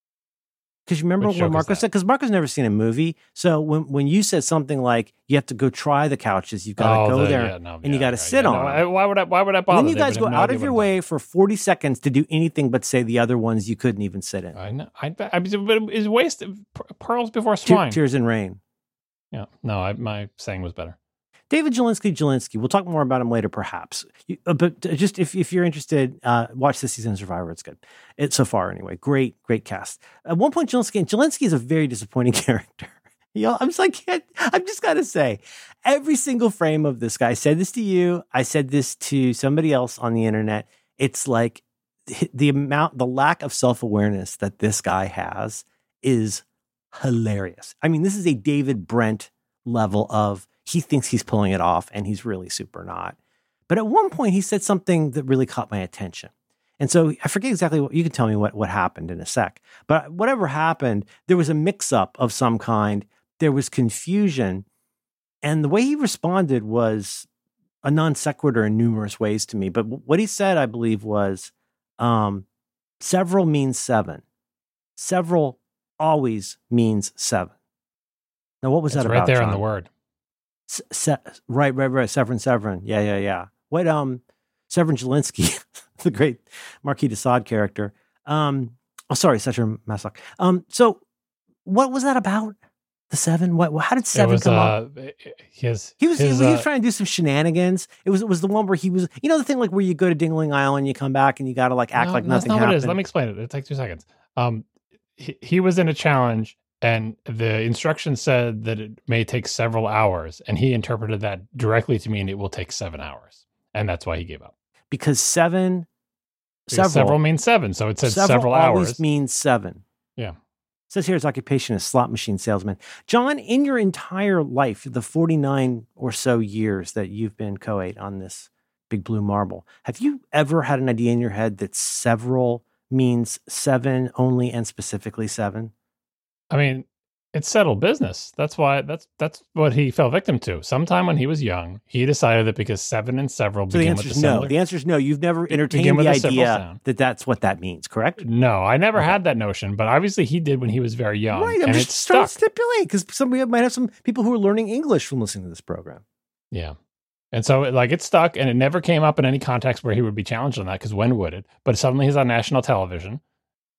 Because you remember Which what joke is Marco that? said. Because Marco's never seen a movie, so when when you said something like you have to go try the couches, you've got to Oh, go the- there, yeah, no, and yeah, you got to right, sit yeah, on no, them. I- why would I? Why would I bother? And then you They guys would go have no out idea of what your I'm way for forty seconds to do anything but say the other ones you couldn't even sit in. doing. I know. I, I mean, it's waste of pearls before Te- swine. Tears in Rain. Yeah. No, I, my saying was better. David Jelinsky, Jelinsky. We'll talk more about him later, perhaps. You, uh, but just if, if you're interested, uh, watch this season of Survivor. It's good. It's so far anyway. Great, great cast. At one point, Jelinsky, and Jelinsky is a very disappointing character. You know, I'm just like, I'm just got to say, every single frame of this guy, I said this to you, I said this to somebody else on the internet. It's like the amount, the lack of self-awareness that this guy has is hilarious. I mean, this is a David Brent level of, he thinks he's pulling it off, and he's really super not. But at one point, he said something that really caught my attention. And so I forget exactly what, you can tell me what, what happened in a sec. But whatever happened, there was a mix-up of some kind. There was confusion. And the way he responded was a non sequitur in numerous ways to me. But what he said, I believe, was um, several means seven. Several always means seven. Now, what was It's that right about, there John? in the word. Se- se- right, right, right. Severin, Severin. Yeah, yeah, yeah. What, um, Severin Jelinsky, the great Marquis de Sade character. Um, oh, sorry, Severin Maslach. Um, so what was that about? The seven? What, how did It seven was come up? uh, his. He was, his, he, he was uh, trying to do some shenanigans. It was, it was the one where he was, you know, the thing like where you go to Dingling Island, you come back and you got to like act no, like that's nothing not happened. what it is. Let me explain it. It'll take two seconds. Um, he, he was in a challenge, and the instructions said that it may take several hours, and he interpreted that directly to mean it will take seven hours, and that's why he gave up. Because seven, Because several, several means seven, so it said several, several, always hours. means seven. Yeah. It says here his occupation is slot machine salesman. John, in your entire life, the forty-nine or so years that you've been co-ate on this Big Blue Marble, have you ever had an idea in your head that several means seven only and specifically seven? I mean, it's settled business. That's why that's that's what he fell victim to. Sometime when he was young, he decided that because seven and several So the begin answer with is a no. similar. The answer is no. You've never Be- entertained begin with the a several idea sound. that that's what that means, correct? No, I never Okay. had that notion, but obviously he did when he was very young, Right. I'm and just it trying to stuck. stipulate because some we might have some people who are learning English from listening to this program. Yeah. And so, like, it stuck, and it never came up in any context where he would be challenged on that, because when would it? But suddenly he's on national television,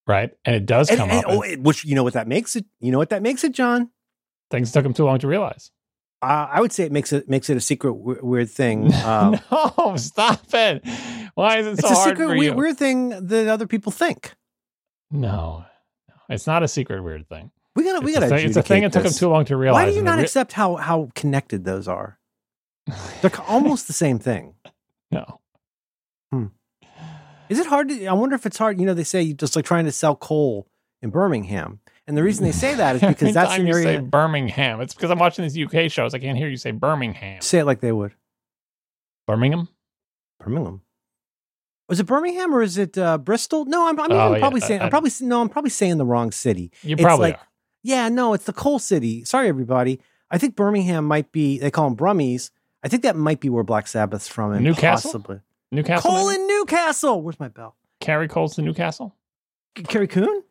right? And it does And, come and, up. oh, it, which you know what that makes it. You know what that makes it, John. Things took him too long to realize. Uh, I would say it makes it makes it a secret w- weird thing. Uh, no, stop it! Why is it so it's a hard secret for weird, you? weird thing that other people think. No, it's not a secret weird thing. We gotta, we It's a gotta. thing- It's a thing. It took him this. too long to realize. Why do you and the not re- accept how how connected those are? They're co- almost the same thing. No. Is it hard to? I wonder if it's hard. You know, they say you just like trying to sell coal in Birmingham, and the reason they say that is because Every that's time an you area. say Birmingham. It's because I'm watching these U K shows. I can't hear you say Birmingham. Say it like they would. Birmingham. Birmingham. Was it Birmingham or is it uh, Bristol? No, I'm, I'm Oh, even yeah, probably I- saying. I- I'm probably no. I'm probably saying the wrong city. You It's probably like, are. Yeah, no, it's the coal city. Sorry, everybody. I think Birmingham might be. They call them Brummies. I think that might be where Black Sabbath's from. And Newcastle? possibly Newcastle. coal maybe? in Newcastle. Where's my bell? Carry coals to Newcastle. Carrie Coon.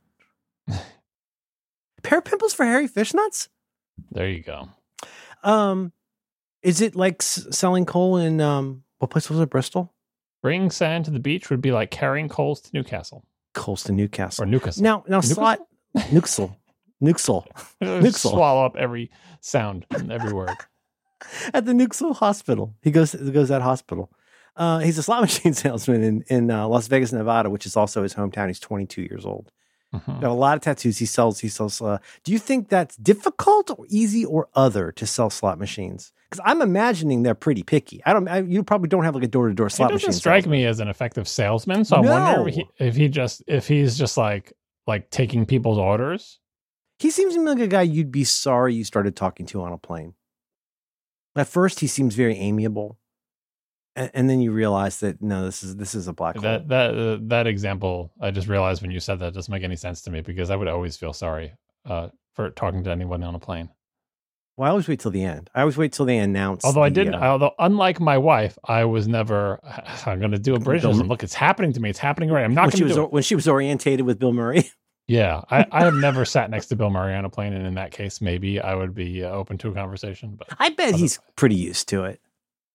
Pair of pimples for Harry Fishnuts. There you go. Um, is it like s- selling coal in um? What place was it? Bristol. Bringing sand to the beach would be like carrying coals to Newcastle Coals to Newcastle. or Newcastle. Now, now, Newcastle? slot Newcastle, Newcastle. Newcastle. Swallow up every sound and every word. At the Newcastle Hospital. He goes he goes to that hospital. Uh, he's a slot machine salesman in in uh, Las Vegas, Nevada, which is also his hometown. He's twenty-two years old. Mhm. Got a lot of tattoos. He sells. He sells. Uh, do you think that's difficult or easy or other to sell slot machines? Because I'm imagining they're pretty picky. I don't. I, you probably don't have like a door to door He slot doesn't machine. strike salesman. me as an effective salesman, so I No. wonder if he, if he just if he's just like like taking people's orders. He seems to me like a guy you'd be sorry you started talking to on a plane. At first, he seems very amiable, and, and then you realize that no, this is this is a black hole. That that uh, that example, I just realized when you said that doesn't make any sense to me because I would always feel sorry uh, for talking to anyone on a plane. Well, I always wait till the end. I always wait till they announce. Although I the, didn't, uh, although unlike my wife, I was never. I'm going to do a Britishism. Look, it's happening to me. It's happening right. I'm not when going she to was do or- it. when she was orientated with Bill Murray. Yeah, I, I have never sat next to Bill Murray on a plane, and in that case, maybe I would be uh, open to a conversation. But I bet he's pretty used to it.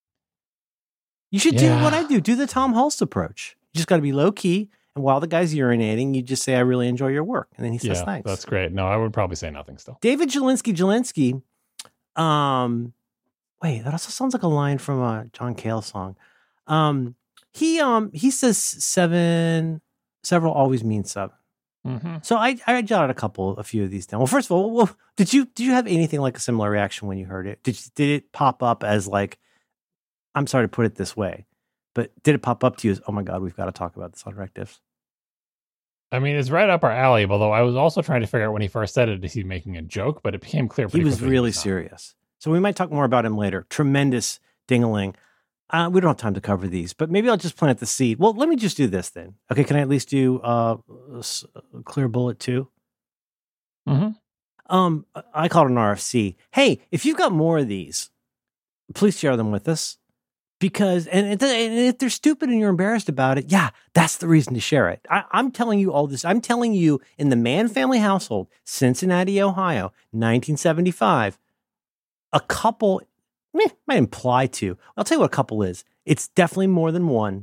You should Yeah. do what I do. Do the Tom Hulse approach. You just got to be low key, and while the guy's urinating, you just say, "I really enjoy your work," and then he says, yeah, "Thanks." that's great. No, I would probably say nothing still. David Jelinski Jelinski. Um, wait, that also sounds like a line from a John Cale song. Um, he um he says seven. Several always means seven. Mm-hmm. So I I jotted a couple, a few of these down. Well, first of all, well, did you did you have anything like a similar reaction when you heard it? Did did it pop up as like, I'm sorry to put it this way, but did it pop up to you as, oh my God, we've got to talk about this on Directives? I mean, it's right up our alley. Although I was also trying to figure out when he first said it, is he making a joke? But it became clear He pretty was quickly really was not. serious. So we might talk more about him later. Tremendous ding-a-ling. Uh, we don't have time to cover these, but maybe I'll just plant the seed. Well, let me just do this then. Okay, can I at least do uh, s- Clear Bullet two? Mhm. Um, I call it an R F C. Hey, if you've got more of these, please share them with us. Because, and, it, and if they're stupid and you're embarrassed about it, yeah, that's the reason to share it. I, I'm telling you all this. I'm telling you, in the Mann family household, Cincinnati, Ohio, nineteen seventy-five, a couple, meh, might imply two. I'll tell you what a couple is. It's definitely more than one,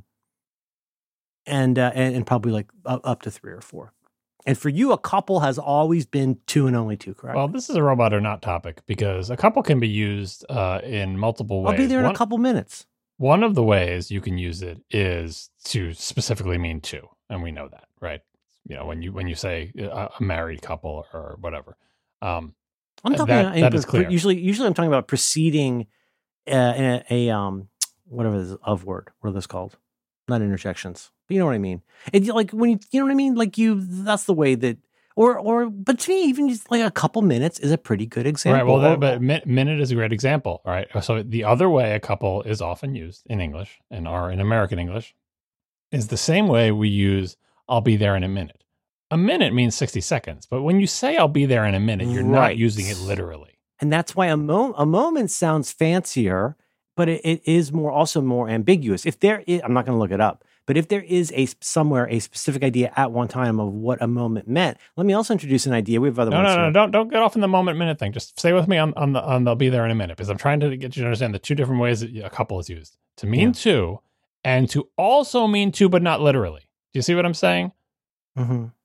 and uh, and, and probably like up, up to three or four. And for you, a couple has always been two and only two, correct? Well, this is a robot or not topic because a couple can be used uh, in multiple ways. I'll be there in one, a couple minutes. one of the ways you can use it is to specifically mean two, and we know that, right? You know, when you when you say a, a married couple or whatever. Um, I'm Uh, talking that- about, that is clear. Usually, usually I'm talking about preceding uh, a, a um whatever this of word. What are those called? Not interjections, but you know what I mean. And like when you you know what I mean. Like you, that's the way that. Or or but to me, even just like a couple minutes is a pretty good example. Right. Well, Or- that, but mi- minute is a great example. All right. So the other way a couple is often used in English and or in American English is the same way we use "I'll be there in a minute." A minute means sixty seconds, but when you say "I'll be there in a minute," you're Right. not using it literally. and that's why a mo- a moment sounds fancier, but it, it is more also more ambiguous. If there is, I'm not going to look it up, but if there is a somewhere a specific idea at one time of what a moment meant, let me also introduce an idea. We have other No, ones no, no, here. don't don't get off in the moment minute thing. Just stay with me on on the on "They'll be there in a minute" because I'm trying to get you to understand the two different ways that a couple is used to mean Yeah. two and to also mean two, but not literally. Do you see what I'm saying? Mm-hmm.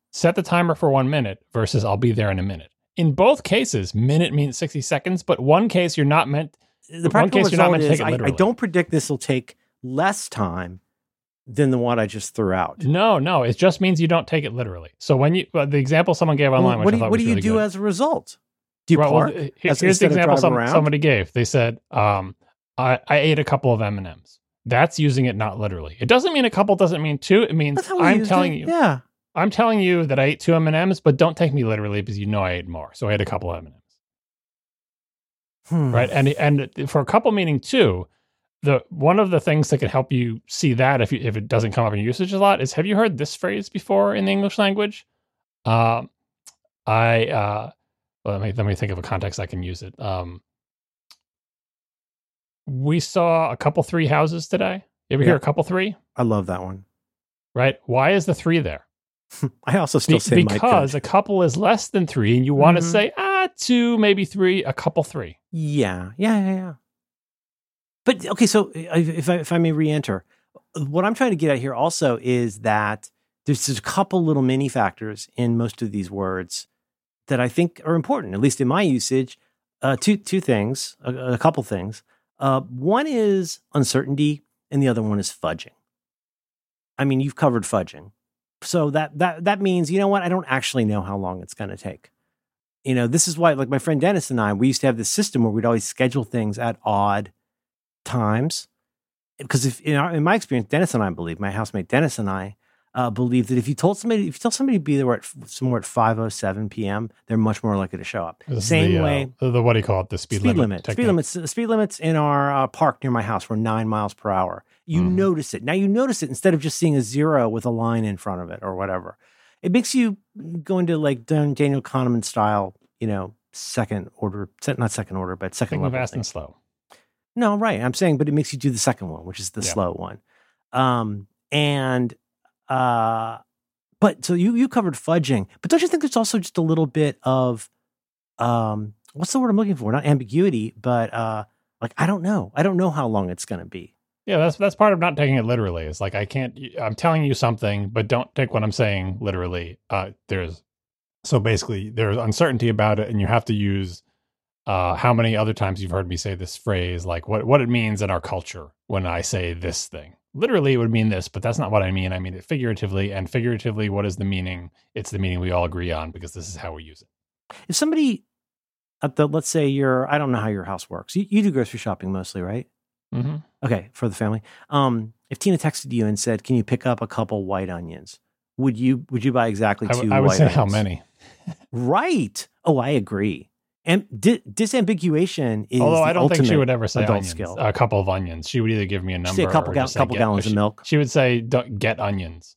set the timer for one minute versus I'll be there in a minute. In both cases, minute means sixty seconds, but one case you're not meant. The practical one case you're not result meant to take is it I, literally. I don't predict this will take less time than the one I just threw out. No, no, it just means you don't take it literally. So when you, well, the example someone gave online, Well, which what I do you, thought what was do you really do good. as a result? Do you Right, park? well, here- As here's the instead of example driving some, around? somebody gave. They said, um, I, I ate a couple of M and M's. That's using it not literally. It doesn't mean a couple doesn't mean two. It means That's how we I'm used telling it. you. Yeah. I'm telling you that I ate two M and M's, but don't take me literally because you know I ate more. So I ate a couple of M and M's. Hmm. Right? And and for a couple meaning two, the one of the things that can help you see that if you, if it doesn't come up in usage a lot is, have you heard this phrase before in the English language? Um, I uh, well, let me let me think of a context I can use it. Um, we saw a couple three houses today. You ever Yeah. hear a couple three? I love that one. Right? Why is the three there? I also still Be- say because my a couple is less than three, and you want to Mhm. say ah two, maybe three, a couple three. Yeah, yeah, yeah, yeah. But okay, so if if I, if I may re-enter, what I'm trying to get at here also is that there's just a couple little mini factors in most of these words that I think are important, at least in my usage. Uh, two two things, a, a couple things. Uh, one is uncertainty, and the other one is fudging. I mean, you've covered fudging, so that that that means, you know what? I don't actually know how long it's going to take. You know, this is why, like my friend Dennis and I, we used to have this system where we'd always schedule things at odd times. Because if in, our, in my experience, Dennis and I believe, my housemate Dennis and I uh, believe that if you told somebody, if you tell somebody to be there at somewhere at five oh seven p.m., they're much more likely to show up. This is Same the, uh, way. the, the what do you call it? The speed, Speed limit. limit. Speed technique. limits. The speed limits in our uh, park near my house were nine miles per hour. You Mhm. notice it. Now you notice it instead of just seeing a zero with a line in front of it or whatever. It makes you go into like Dan- Daniel Kahneman style, you know, second order, se- not second order, but second Thinking level. fast thing. and slow. No, right. I'm saying, but it makes you do the second one, which is the Yeah. slow one. Um, and, uh, but so you, you covered fudging, but don't you think there's also just a little bit of, um, what's the word I'm looking for? Not ambiguity, but, uh, like, I don't know. I don't know how long it's going to be. Yeah, that's that's part of not taking it literally. It's like I can't. I'm telling you something, but don't take what I'm saying literally. Uh, there's so basically there's uncertainty about it, and you have to use uh, how many other times you've heard me say this phrase, like what what it means in our culture when I say this thing. Literally, it would mean this, but that's not what I mean. I mean it figuratively, and figuratively, what is the meaning? It's the meaning we all agree on because this is how we use it. If somebody at the, let's say you're, I don't know how your house works. You, you do grocery shopping mostly, right? Mm-hmm. Okay, for the family. Um, if Tina texted you and said, "Can you pick up a couple white onions?" Would you would you buy exactly I, two? w- I would white say onions? how many. Right. Oh, I agree. And di- disambiguation is Although the I don't think she ultimate would ever say adult onions. skill. A couple of onions. She would either give me a She'd number say a couple or gal- just say couple get- gallons of she- milk. She would say, "Don't get onions."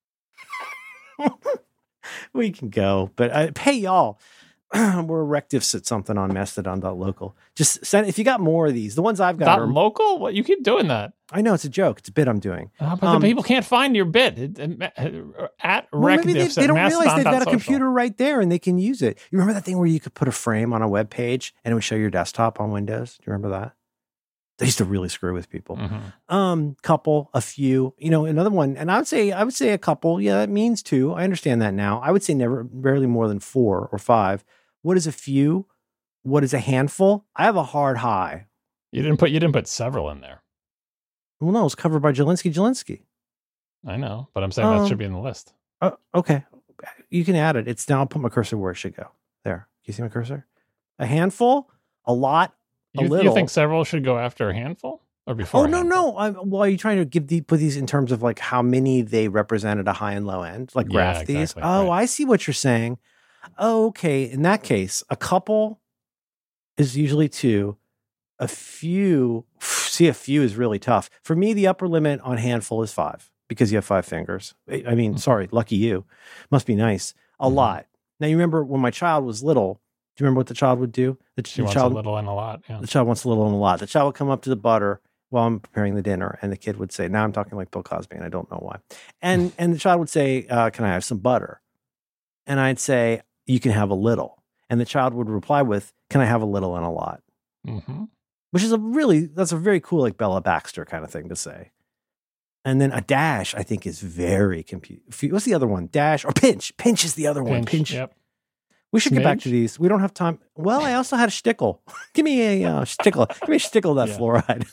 We can go, but uh, pay y'all. We're erectives at something on mastodon dot local. Just send if you got more of these. The ones I've got Not are, local? What, you keep doing that. I know it's a joke. It's a bit I'm doing. Uh, but Um, the people can't find your bit. It, it, uh, at Well, maybe they, Rectifs they at don't realize they've got a mastodon dot social. computer right there and they can use it. You remember that thing where you could put a frame on a web page and it would show your desktop on Windows? Do you remember that? They used to really screw with people. Mhm. Um, couple, a few, you know, another one, and I would say, I would say a couple. Yeah, that means two. I understand that now. I would say never, barely more than four or five. What is a few? What is a handful? I have a hard high. You didn't put you didn't put several in there. Well, no, it's covered by Jelinski. Jelinski. I know, but I'm saying Um, that should be in the list. Oh, okay. You can add it. It's now. I'll put my cursor where it should go. There. You see my cursor? A handful, a lot, a You, little. you think several should go after a handful or before? Oh a no, handful? no. I'm, well, are you trying to give the put these in terms of like how many they represented a high and low end, like Yeah, graph these? exactly, Oh, right. I see what you're saying. Oh, okay. In that case, a couple is usually two. A few, see, a few is really tough. For me, the upper limit on handful is five because you have five fingers. I I mean, Mhm. sorry, lucky you. Must be nice. A Mhm. lot. Now, you remember when my child was little, do you remember what the child would do? The, She the wants child, a little and a lot. Yeah. the child wants a little and a lot. The child would come up to the butter while I'm preparing the dinner, and the kid would say, now I'm talking like Bill Cosby, and I don't know why. And and the child would say, uh, can I have some butter? And I'd say, you can have a little. And the child would reply with, can I have a little and a lot? Mm-hmm. Which is a really, that's a very cool, like Bella Baxter kind of thing to say. And then a dash, I think, is very compute. What's the other one? Dash or pinch? Pinch is the other one. Pinch. Pinch. Yep. We should get back Smidge? to these. We don't have time. Well, I also had a shtickle. Give me a uh, shtickle. Give me a shtickle of that Yeah. fluoride.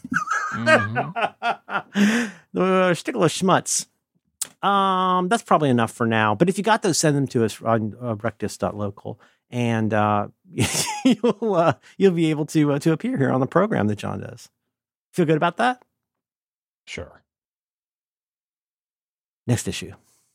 Mhm. the shtickle of schmutz. Um, that's probably enough for now. But if you got those, send them to us on uh, rectus dot local, and uh, you'll uh, you'll be able to uh, to appear here on the program that John does. Feel good about that? Sure. Next issue.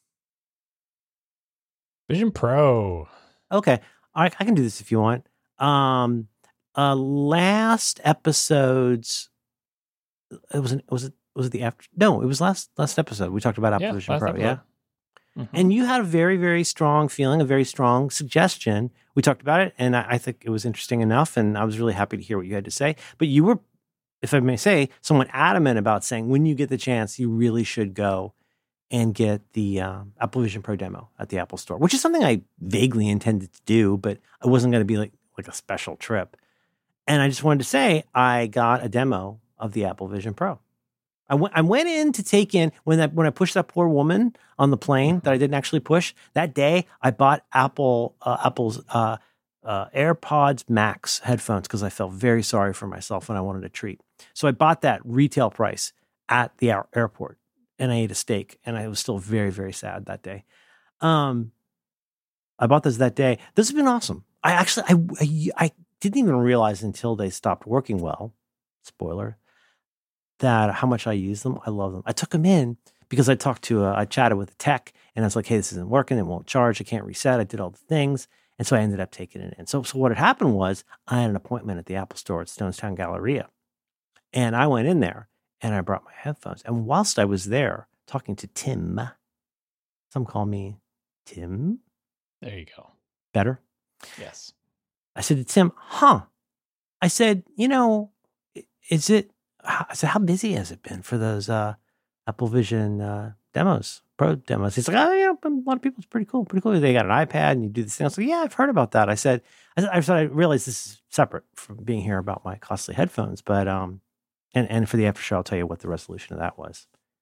Vision Pro. Okay, I, I can do this if you want. Um, uh, last episode's it was an, was it was it the after? No, it was last last episode. We talked about Apple Yeah, Vision last Pro. episode. Yeah. Mhm. And you had a very, very strong feeling, a very strong suggestion. We talked about it, and I, I think it was interesting enough, and I was really happy to hear what you had to say. But you were, if I may say, somewhat adamant about saying when you get the chance, you really should go and get the um, Apple Vision Pro demo at the Apple Store, which is something I vaguely intended to do, but it wasn't going to be like, like a special trip. And I just wanted to say I got a demo of the Apple Vision Pro. I went, I went in to take in when that when I pushed that poor woman on the plane that I didn't actually push that day. I bought Apple uh, Apple's uh, uh, AirPods Max headphones because I felt very sorry for myself and I wanted a treat. So I bought that retail price at the air- airport, and I ate a steak, and I was still very very sad that day. Um, I bought those that day. This has been awesome. I actually I, I I didn't even realize until they stopped working well. Spoiler. That how much I use them. I love them. I took them in because I talked to, a, I chatted with a tech and I was like, hey, this isn't working. It won't charge. I can't reset. I did all the things. And so I ended up taking it in. So, so what had happened was I had an appointment at the Apple Store at Stonestown Galleria. And I went in there and I brought my headphones. And whilst I was there talking to Tim, some call me Tim. There you go. Better. Yes. I said to Tim, huh? I said, you know, is it, I said, how busy has it been for those uh, Apple Vision uh, demos, Pro demos? He's like, oh, yeah, a lot of people, it's pretty cool, pretty cool. They got an iPad and you do this thing. I was like, yeah, I've heard about that. I said, I said, I, said, I realized this is separate from being here about my costly headphones, but, um, and, and for the after show, I'll tell you what the resolution of that was.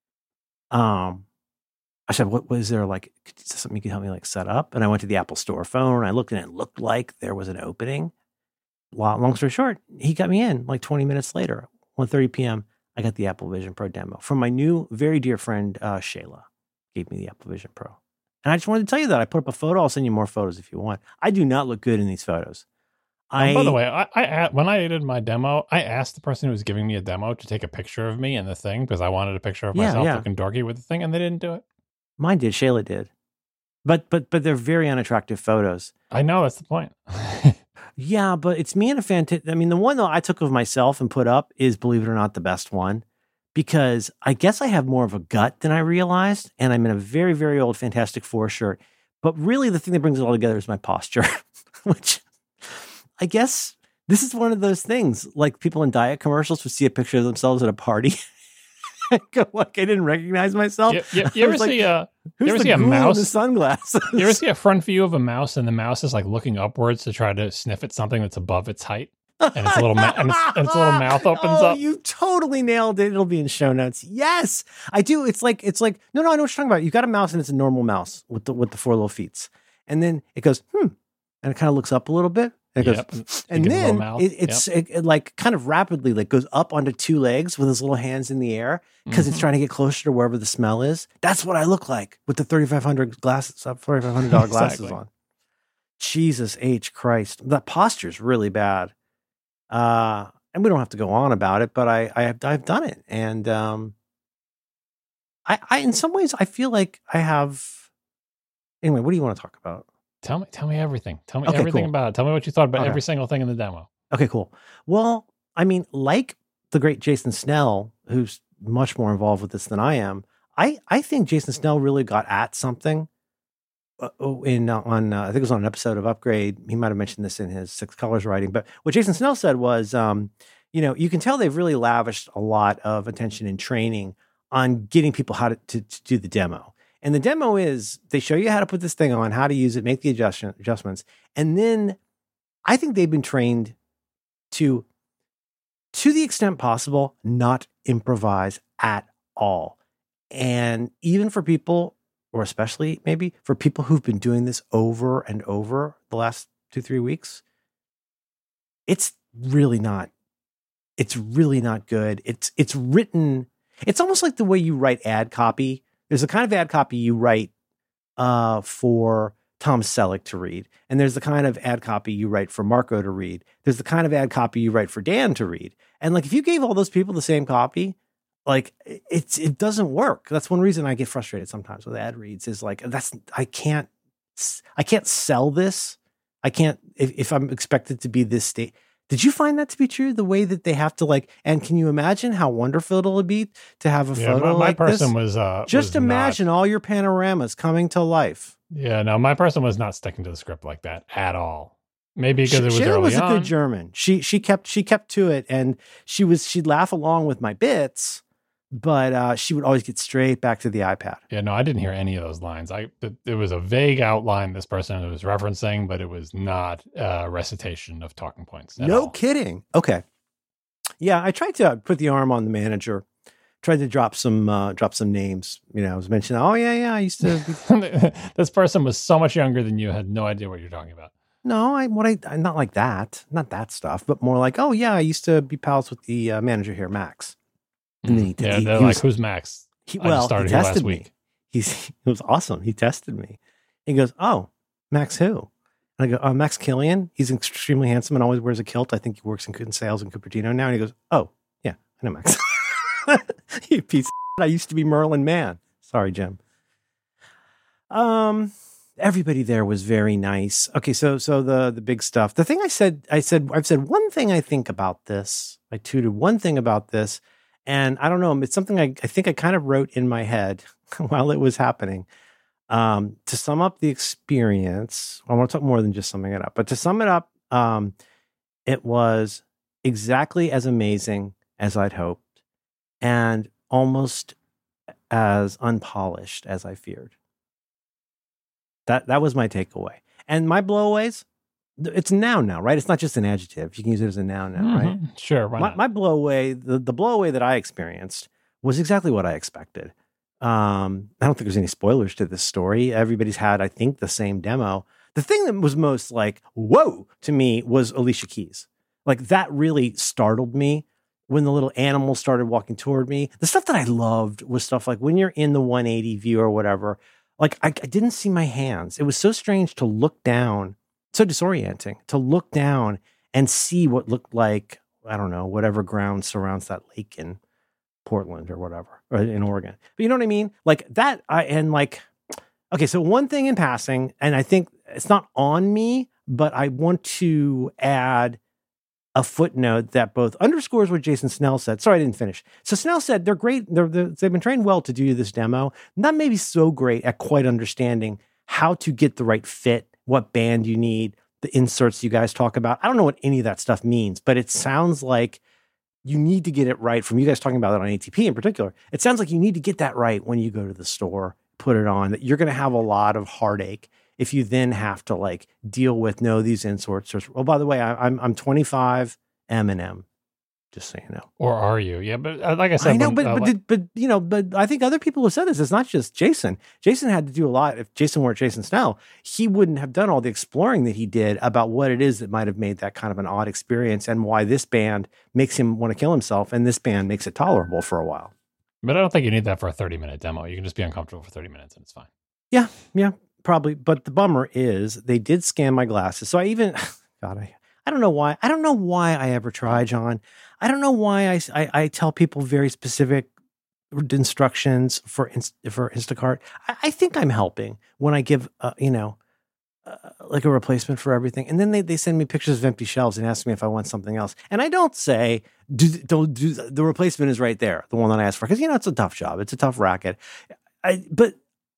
Um, I said, what was there like, is there something you could help me like set up? And I went to the Apple Store phone and I looked and it looked like there was an opening. Long, long story short, he got me in like twenty minutes later. one thirty p.m., I got the Apple Vision Pro demo from my new, very dear friend, uh, Shayla, gave me the Apple Vision Pro. And I just wanted to tell you that. I put up a photo. I'll send you more photos if you want. I do not look good in these photos. I, Um, by the way, I, I when I did my demo, I asked the person who was giving me a demo to take a picture of me and the thing because I wanted a picture of Yeah, myself yeah. looking dorky with the thing, and they didn't do it. Mine did. Shayla did. But, but, but they're very unattractive photos. I know, that's the point. Yeah, but it's me and a fantastic. I mean, the one that I took of myself and put up is, believe it or not, the best one because I guess I have more of a gut than I realized, and I'm in a very, very old Fantastic Four shirt. But really, the thing that brings it all together is my posture, which I guess this is one of those things. Like people in diet commercials would see a picture of themselves at a party. I go like I didn't recognize myself. You, you, you I ever was like, see a Who's you ever the see a ghoul in mouse? the sunglasses? You ever see a front view of a mouse and the mouse is like looking upwards to try to sniff at something that's above its height, and its little ma- and, its, and its little mouth opens oh, up. You totally nailed it. It'll be in show notes. Yes, I do. It's like it's like no, no. I know what you're talking about. You got a mouse and it's a normal mouse with the with the four little feet, and then it goes hmm, and it kind of looks up a little bit. And it Yep. goes, You and get a little then mouth. it, it's it, it like kind of rapidly like goes up onto two legs with his little hands in the air because it's Mhm. trying to get closer to wherever the smell is. That's what I look like with the thirty-five hundred glasses, thirty-five hundred dollars glasses Exactly. on. Jesus H Christ, that posture is really bad. Uh, and we don't have to go on about it, but I, I have, I've done it, and um, I, I, in some ways, I feel like I have. Anyway, what do you want to talk about? Tell me, tell me everything. Tell me Okay, everything cool. about it. Tell me what you thought about Okay. every single thing in the demo. Okay, cool. Well, I mean, like the great Jason Snell, who's much more involved with this than I am, I, I think Jason Snell really got at something uh, in uh, on uh, I think it was on an episode of Upgrade. He might have mentioned this in his Six Colors writing, but what Jason Snell said was, um, you know, you can tell they've really lavished a lot of attention and training on getting people how to, to, to do the demo. And the demo is they show you how to put this thing on, how to use it, make the adjustment, adjustments, and then I think they've been trained to, to the extent possible, not improvise at all. And even for people, or especially maybe for people who've been doing this over and over the last two, three weeks, it's really not, it's really not good. It's, it's written, it's almost like the way you write ad copy. There's a kind of ad copy you write uh, for Tom Selleck to read. And there's the kind of ad copy you write for Marco to read. There's the kind of ad copy you write for Dan to read. And like, if you gave all those people the same copy, like it's, it doesn't work. That's one reason I get frustrated sometimes with ad reads is like, that's, I can't, I can't sell this. I can't, if, if I'm expected to be this state. Did you find that to be true? The way that they have to like, and can you imagine how wonderful it'll be to have a yeah, photo my, my like person this? was, uh, Just was imagine not, all your panoramas coming to life. Yeah, no, my person was not sticking to the script like that at all. Maybe because Sh- it was Shayla early was a on. good German. She she kept she kept to it, and she was she'd laugh along with my bits, but uh, she would always get straight back to the iPad. Yeah, no, I didn't hear any of those lines. I it, it was a vague outline this person was referencing, but it was not a recitation of talking points. At No all. kidding. Okay. Yeah, I tried to put the arm on the manager. Tried to drop some uh, drop some names. You know, I was mentioning, oh yeah, yeah, I used to. Be... This person was so much younger than you. Had no idea what you're talking about. No, I what I I'm not like that, not that stuff, but more like, oh yeah, I used to be pals with the uh, manager here, Max. And then he, yeah, he, they're he like, was, who's Max? He, I well, just started he here tested last me. week. He's it was awesome. He tested me. He goes, oh, Max who? And I go, oh, Max Killian. He's extremely handsome and always wears a kilt. I think he works in, in sales in Cupertino now. And he goes, oh yeah, I know Max. You piece of shit. I used to be Merlin Mann. Sorry, Jim. Um, everybody there was very nice. Okay, so so the the big stuff. The thing I said, I said, I've said one thing I think about this. I tweeted one thing about this, and I don't know. It's something I, I think I kind of wrote in my head while it was happening. Um, to sum up the experience, I want to talk more than just summing it up, but to sum it up, um, it was exactly as amazing as I'd hoped. And almost as unpolished as I feared. That that was my takeaway. And my blowaways, it's a noun now, right? It's not just an adjective. You can use it as a noun now, mm-hmm. right? Sure. Why my, not? my blowaway, the, the blowaway that I experienced was exactly what I expected. Um, I don't think there's any spoilers to this story. Everybody's had, I think, the same demo. The thing that was most like, whoa, to me was Alicia Keys. Like that really startled me. When the little animals started walking toward me, the stuff that I loved was stuff like when you're in the one eighty view or whatever, like I, I didn't see my hands. It was so strange to look down, so disorienting to look down and see what looked like, I don't know, whatever ground surrounds that lake in Portland or whatever, or in Oregon. But you know what I mean? Like that, I, and like, okay, so one thing in passing, and I think it's not on me, but I want to add a footnote that both underscores what Jason Snell said. Sorry, I didn't finish. So Snell said they're great. They're, they're, they've been trained well to do this demo. Not maybe so great at quite understanding how to get the right fit, what band you need, the inserts you guys talk about. I don't know what any of that stuff means, but it sounds like you need to get it right from you guys talking about it on A T P in particular. It sounds like you need to get that right when you go to the store, put it on, that you're going to have a lot of heartache if you then have to like deal with, no, these inserts are, oh, by the way, I, I'm I'm twenty-five M and M, just so you know. Or are you? Yeah, but uh, like I said, I know, when, but uh, but, like, did, but you know, but I think other people have said this. It's not just Jason. Jason had to do a lot. If Jason weren't Jason Snell, he wouldn't have done all the exploring that he did about what it is that might have made that kind of an odd experience and why this band makes him want to kill himself and this band makes it tolerable for a while. But I don't think you need that for a thirty minute demo. You can just be uncomfortable for thirty minutes and it's fine. Yeah, yeah, probably. But the bummer is they did scan my glasses. So I even, God, I, I don't know why. I don't know why I ever try, John. I don't know why I, I, I tell people very specific instructions for for Instacart. I, I think I'm helping when I give, uh, you know, uh, like a replacement for everything. And then they, they send me pictures of empty shelves and ask me if I want something else. And I don't say, do, don't do, the replacement is right there, the one that I asked for. Because, you know, it's a tough job. It's a tough racket. I, but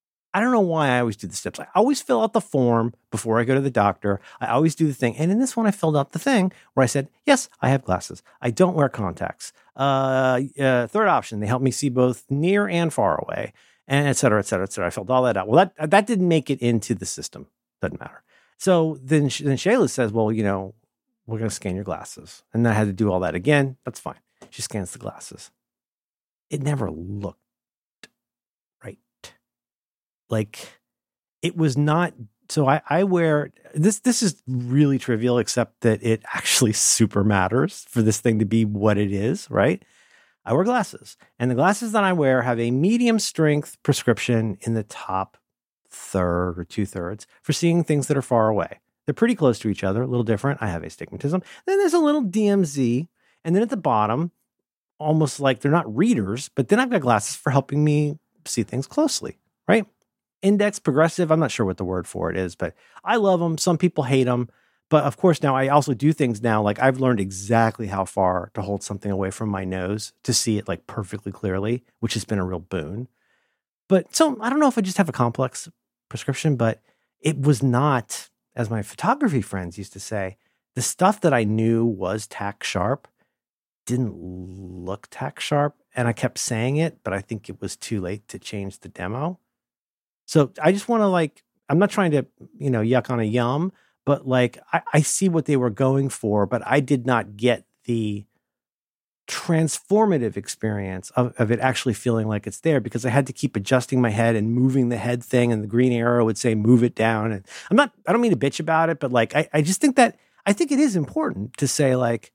I don't know why I always do the steps. I always fill out the form before I go to the doctor. I always do the thing. And in this one, I filled out the thing where I said, yes, I have glasses. I don't wear contacts. Uh, uh, third option, they help me see both near and far away, and et cetera, et cetera, et cetera. I filled all that out. Well, that that didn't make it into the system. Doesn't matter. So then, then Shayla says, well, you know, we're going to scan your glasses. And then I had to do all that again. That's fine. She scans the glasses. It never looked like it was not. So I, I wear this. This is really trivial, except that it actually super matters for this thing to be what it is, right? I wear glasses, and the glasses that I wear have a medium strength prescription in the top third or two thirds for seeing things that are far away. They're pretty close to each other, a little different. I have astigmatism. Then there's a little D M Z, and then at the bottom, almost like they're not readers, but then I've got glasses for helping me see things closely, right? Index, progressive, I'm not sure what the word for it is, but I love them. Some people hate them. But of course, now I also do things now, like I've learned exactly how far to hold something away from my nose to see it like perfectly clearly, which has been a real boon. But so I don't know if I just have a complex prescription, but it was not, as my photography friends used to say, the stuff that I knew was tack sharp didn't look tack sharp. And I kept saying it, but I think it was too late to change the demo. So I just want to like, I'm not trying to, you know, yuck on a yum, but like I, I see what they were going for, but I did not get the transformative experience of, of it actually feeling like it's there because I had to keep adjusting my head and moving the head thing, and the green arrow would say, move it down. And I'm not, I don't mean to bitch about it, but like, I, I just think that, I think it is important to say like,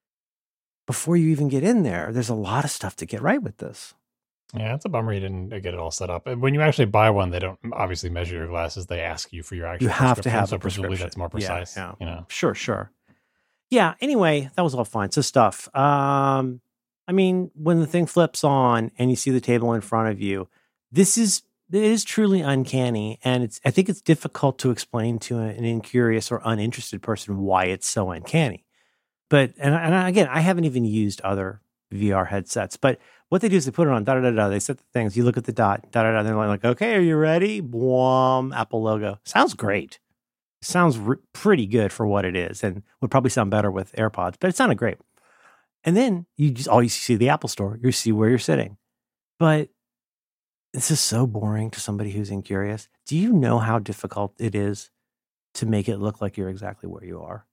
before you even get in there, there's a lot of stuff to get right with this. Yeah, it's a bummer you didn't get it all set up. And when you actually buy one, they don't obviously measure your glasses. They ask you for your actual You have to have so a presumably prescription. that's more precise. Yeah, yeah. You know, Sure, sure. Yeah, anyway, that was all fine. So stuff. Um, I mean, when the thing flips on and you see the table in front of you, this is, it is truly uncanny. And it's, I think it's difficult to explain to an incurious or uninterested person why it's so uncanny. But, and, and again, I haven't even used other V R headsets, but what they do is they put it on, da da da da. They set the things. You look at the dot, da da da. They're like, okay, are you ready? Boom, Apple logo. Sounds great. Sounds re- pretty good for what it is, and would probably sound better with AirPods. But it sounded great. And then you just always see the Apple Store. You see where you're sitting. But this is so boring to somebody who's incurious. Do you know how difficult it is to make it look like you're exactly where you are?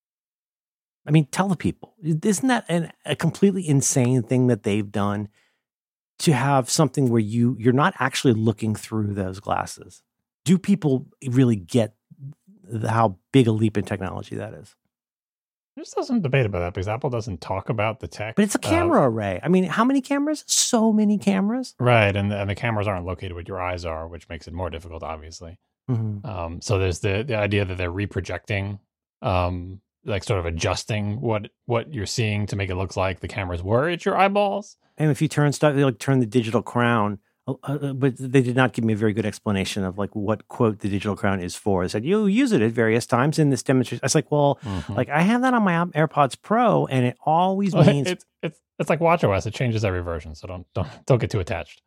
I mean, tell the people. Isn't that an, a completely insane thing that they've done to have something where you, you're not actually looking through those glasses? Do people really get the, how big a leap in technology that is? There's still some debate about that because Apple doesn't talk about the tech. But it's a camera uh, array. I mean, how many cameras? So many cameras. Right. And the, and the cameras aren't located where your eyes are, which makes it more difficult, obviously. Mm-hmm. Um, so there's the, the idea that they're reprojecting, um, like sort of adjusting what what you're seeing to make it look like the cameras were at your eyeballs. And if you turn stuff, they like turn the digital crown, uh, but they did not give me a very good explanation of like what quote the digital crown is for. They said you use it at various times in this demonstration. I was like, well, mm-hmm. like I have that on my AirPods Pro, and it always well, means it's it's it's like watchOS. It changes every version, so don't don't don't get too attached.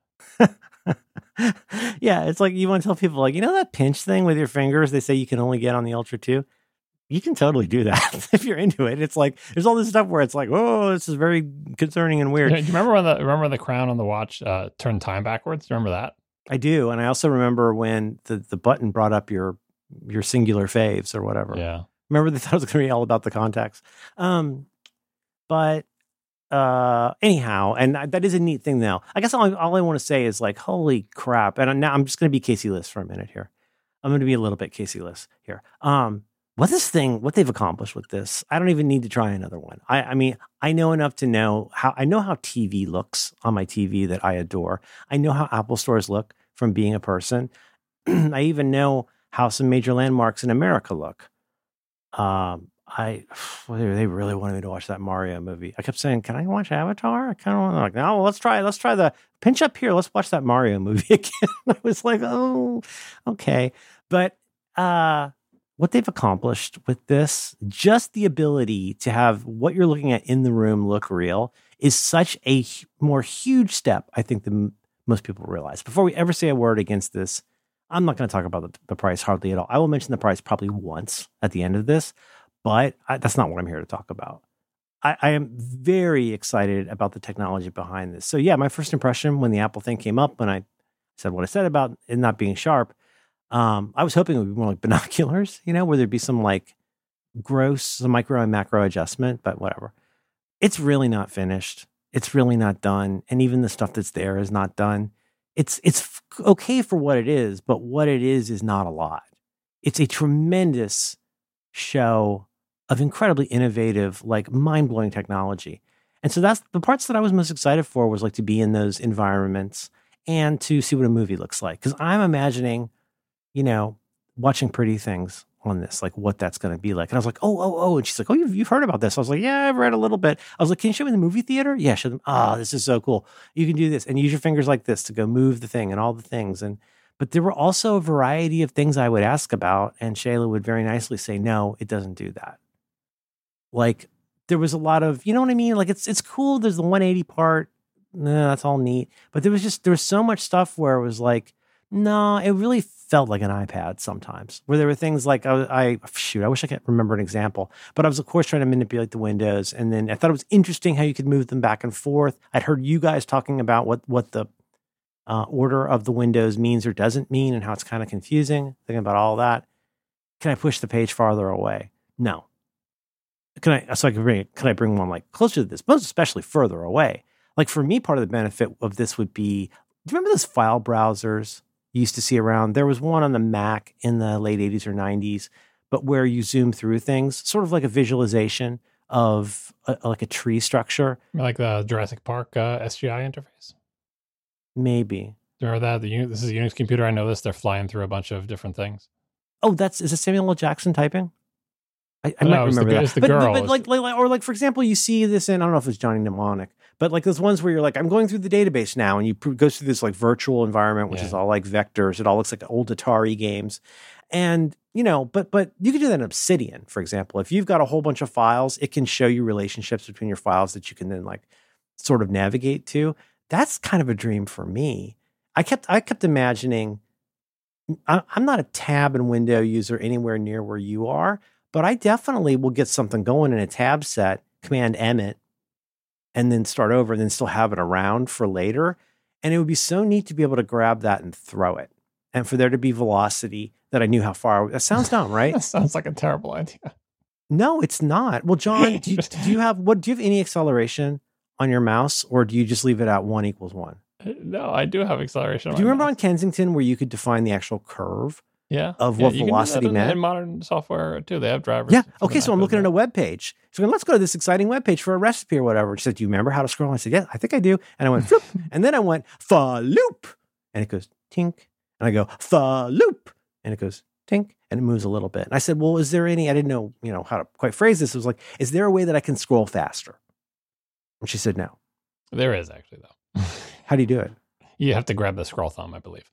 Yeah, it's like you want to tell people like, you know that pinch thing with your fingers they say you can only get on the Ultra two. You can totally do that if you're into it. It's like there's all this stuff where it's like, oh, this is very concerning and weird. Do you remember when the remember the crown on the watch uh, turned time backwards? Do you remember that? I do, and I also remember when the, the button brought up your your singular faves or whatever. Yeah, remember they thought it was going to be all about the contacts. Um, but uh, anyhow, and that is a neat thing. Now, I guess all, all I want to say is like, holy crap! And now I'm just going to be Casey Liss for a minute here. I'm going to be a little bit Casey Liss here. Um. What this thing, what they've accomplished with this, I don't even need to try another one. I, I mean, I know enough to know how, I know how T V looks on my T V that I adore. I know how Apple stores look from being a person. I even know how some major landmarks in America look. Um, I, they really wanted me to watch that Mario movie. I kept saying, can I watch Avatar? I kind of want to like, no, let's try, let's try the pinch up here. Let's watch that Mario movie again. I was like, oh, okay. But, uh, what they've accomplished with this, just the ability to have what you're looking at in the room look real, is such a more huge step, I think, than most people realize. Before we ever say a word against this, I'm not going to talk about the, the price hardly at all. I will mention the price probably once at the end of this, but I, that's not what I'm here to talk about. I, I am very excited about the technology behind this. So yeah, my first impression when the Apple thing came up, when I said what I said about it not being sharp, Um, I was hoping it would be more like binoculars, you know, where there'd be some like gross, some micro and macro adjustment, but whatever. It's really not finished. It's really not done. And even the stuff that's there is not done. it's it's f- okay for what it is, but what it is is not a lot. It's a tremendous show of incredibly innovative, like mind-blowing technology. And so that's the parts that I was most excited for, was like to be in those environments and to see what a movie looks like. Because I'm imagining, you know, watching Pretty Things on this, like what that's going to be like. And I was like, oh, oh, oh. And she's like, oh, you've, you've heard about this. I was like, yeah, I've read a little bit. I was like, can you show me the movie theater? Yeah, show them. Oh, this is so cool. You can do this and use your fingers like this to go move the thing and all the things. And but there were also a variety of things I would ask about, and Shayla would very nicely say, no, it doesn't do that. Like there was a lot of, you know what I mean? Like it's it's cool. There's the one eighty part. No, that's all neat. But there was just, there was so much stuff where it was like, no, it really felt like an iPad sometimes, where there were things like, I, I shoot, I wish I could remember an example, but I was, of course, trying to manipulate the windows. And then I thought it was interesting how you could move them back and forth. I'd heard you guys talking about what, what the uh, order of the windows means or doesn't mean and how it's kind of confusing, thinking about all that. Can I push the page farther away? No. Can I, so I can bring, can I bring one like closer to this, most especially further away? Like for me, part of the benefit of this would be, do you remember those file browsers you used to see around? There was one on the Mac in the late eighties or nineties, but where you zoom through things, sort of like a visualization of a, like a tree structure. Like the Jurassic Park uh, S G I interface? Maybe. Or that, the, this is a Unix computer. I know this. They're flying through a bunch of different things. Oh, that's, is it Samuel L. Jackson typing? I, I no, might it's remember the, that. It's the but, girl. But, but like, like, or like, for example, you see this in, I don't know if it's Johnny Mnemonic, but like those ones where you're like, I'm going through the database now, and you pr- go through this like virtual environment, which yeah. is all like vectors. It all looks like old Atari games. And, you know, but but you could do that in Obsidian, for example. If you've got a whole bunch of files, it can show you relationships between your files that you can then like sort of navigate to. That's kind of a dream for me. I kept I kept imagining, I, I'm not a tab and window user anywhere near where you are, but I definitely will get something going in a tab set, Command M it, and then start over and then still have it around for later. And it would be so neat to be able to grab that and throw it. And for there to be velocity that I knew how far. That sounds dumb, right? That sounds like a terrible idea. No, it's not. Well, John, do you, do you have what? Do you have any acceleration on your mouse, or do you just leave it at one equals one? No, I do have acceleration. Do on you my remember mouse. on Kensington where you could define the actual curve? Yeah. Of yeah, what you velocity can do that in, meant? in modern software too. They have drivers. Yeah. Okay. So I'm looking at a web page. So let's go to this exciting web page for a recipe or whatever. She said, "Do you remember how to scroll?" I said, "Yeah, I think I do." And I went, "Floop," and then I went, "Fa loop," and it goes tink, and I go, "Fa loop," and it goes tink, and it moves a little bit. And I said, "Well, is there any?" I didn't know, you know, how to quite phrase this. It was like, "Is there a way that I can scroll faster?" And she said, "No." There is actually though. How do you do it? You have to grab the scroll thumb, I believe.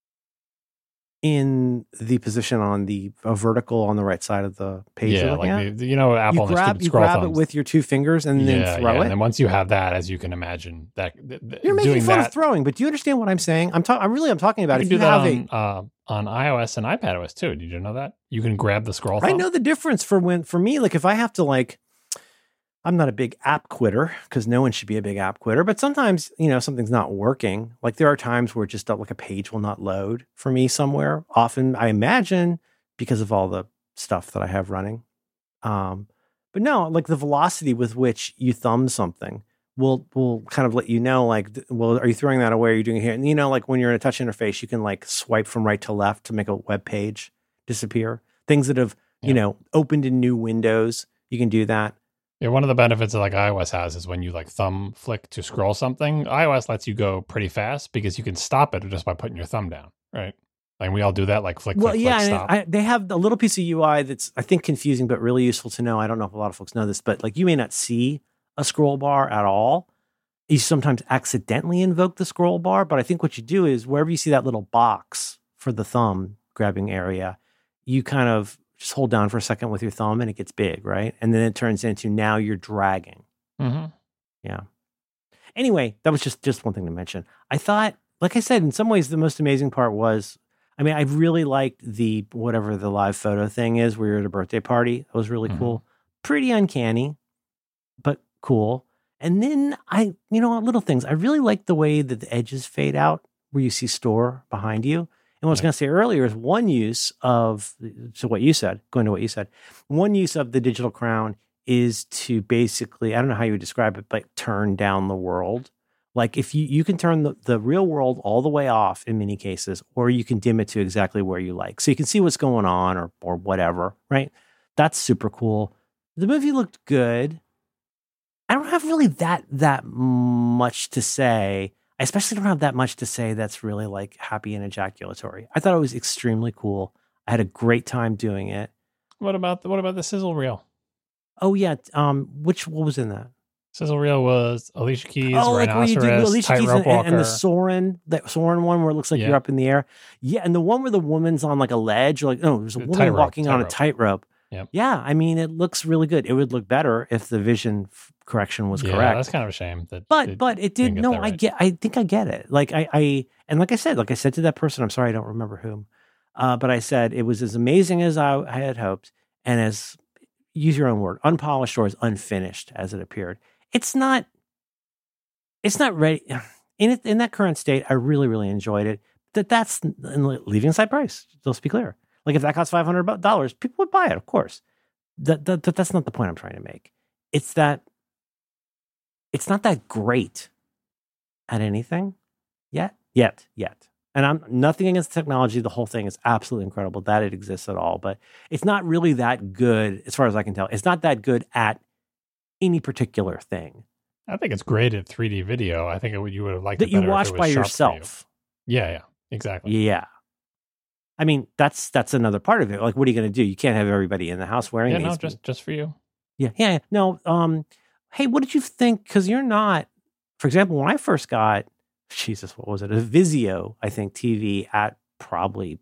In the position on the uh, vertical on the right side of the page. Yeah, you're like at? the, you know, Apple you grab, you scroll grab thumbs. it with your two fingers and yeah, then throw yeah. it. And then once you have that, as you can imagine, that th- th- You're making doing fun that, of throwing, but do you understand what I'm saying? I'm talking. I'm really. I'm talking about you if can do you that have on, a uh, on iOS and iPadOS too. Did you know that you can grab the scroll thumb? I know the difference for when for me. Like if I have to like, I'm not a big app quitter because no one should be a big app quitter. But sometimes you know something's not working. Like there are times where just like a page will not load for me somewhere. Often I imagine because of all the stuff that I have running. Um, but no, like the velocity with which you thumb something will will kind of let you know, like, well, are you throwing that away? Are you doing it here? And you know, like when you're in a touch interface, you can like swipe from right to left to make a web page disappear. Things that have, yeah. you know, opened in new windows, you can do that. Yeah, one of the benefits that like iOS has is when you like thumb flick to scroll something, iOS lets you go pretty fast because you can stop it just by putting your thumb down, right? Like we all do that, like flick, well, flick, yeah, flick, and stop. I, they have a little piece of U I that's, I think, confusing, but really useful to know. I don't know if a lot of folks know this, but like you may not see a scroll bar at all. You sometimes accidentally invoke the scroll bar, but I think what you do is wherever you see that little box for the thumb grabbing area, you kind of just hold down for a second with your thumb and it gets big, right? And then it turns into now you're dragging. Mm-hmm. Yeah. Anyway, that was just, just one thing to mention. I thought, like I said, in some ways, the most amazing part was, I mean, I really liked the, whatever the live photo thing is, where you're at a birthday party. That was really mm-hmm. cool. Pretty uncanny, but cool. And then I, you know, little things. I really like the way that the edges fade out where you see store behind you. And what I was yeah. going to say earlier is one use of, so what you said, going to what you said, one use of the digital crown is to basically, I don't know how you would describe it, but turn down the world. Like if you, you can turn the, the real world all the way off in many cases, or you can dim it to exactly where you like. So you can see what's going on or or whatever, right? That's super cool. The movie looked good. I don't have really that that much to say. I especially don't have that much to say that's really like happy and ejaculatory. I thought it was extremely cool. I had a great time doing it. What about the, what about the sizzle reel? Oh yeah, um, which what was in that? Sizzle reel was Alicia Keys, oh, like where you do Rhinoceros, Alicia Keys Tightrope and, Walker. and the Soren, that Soren one where it looks like Yeah. you're up in the air. Yeah, and the one where the woman's on like a ledge, or like no, there's a The woman tightrope, walking on a tightrope. tightrope. Yep. Yeah, I mean it looks really good. It would look better if the vision f- correction was yeah, correct. that's kind of a shame. That But they but it didn't did get no, that I right. get I think I get it. Like I, I and like I said, like I said to that person, I'm sorry I don't remember whom. Uh, but I said it was as amazing as I, I had hoped, and as use your own word, unpolished or as unfinished as it appeared. It's not it's not ready in it in that current state. I really, really enjoyed it. That that's leaving aside price. Let's be clear. Like if that costs five hundred dollars, people would buy it, of course. That, that, that that's not the point I'm trying to make. It's that it's not that great at anything yet, yet, yet. And I'm nothing against technology. The whole thing is absolutely incredible that it exists at all, but it's not really that good as far as I can tell. It's not that good at any particular thing I think it's great at three D video. I think it would, you would have liked that it you better if watch it was by sharp for yourself. you. Yeah, yeah, exactly. Yeah. I mean, that's that's another part of it. Like, what are you going to do? You can't have everybody in the house wearing Yeah, these. no, just just for you. Yeah, yeah, yeah. No, um, hey, what did you think? Because you're not, for example, when I first got, Jesus, what was it? A Vizio, I think, T V at probably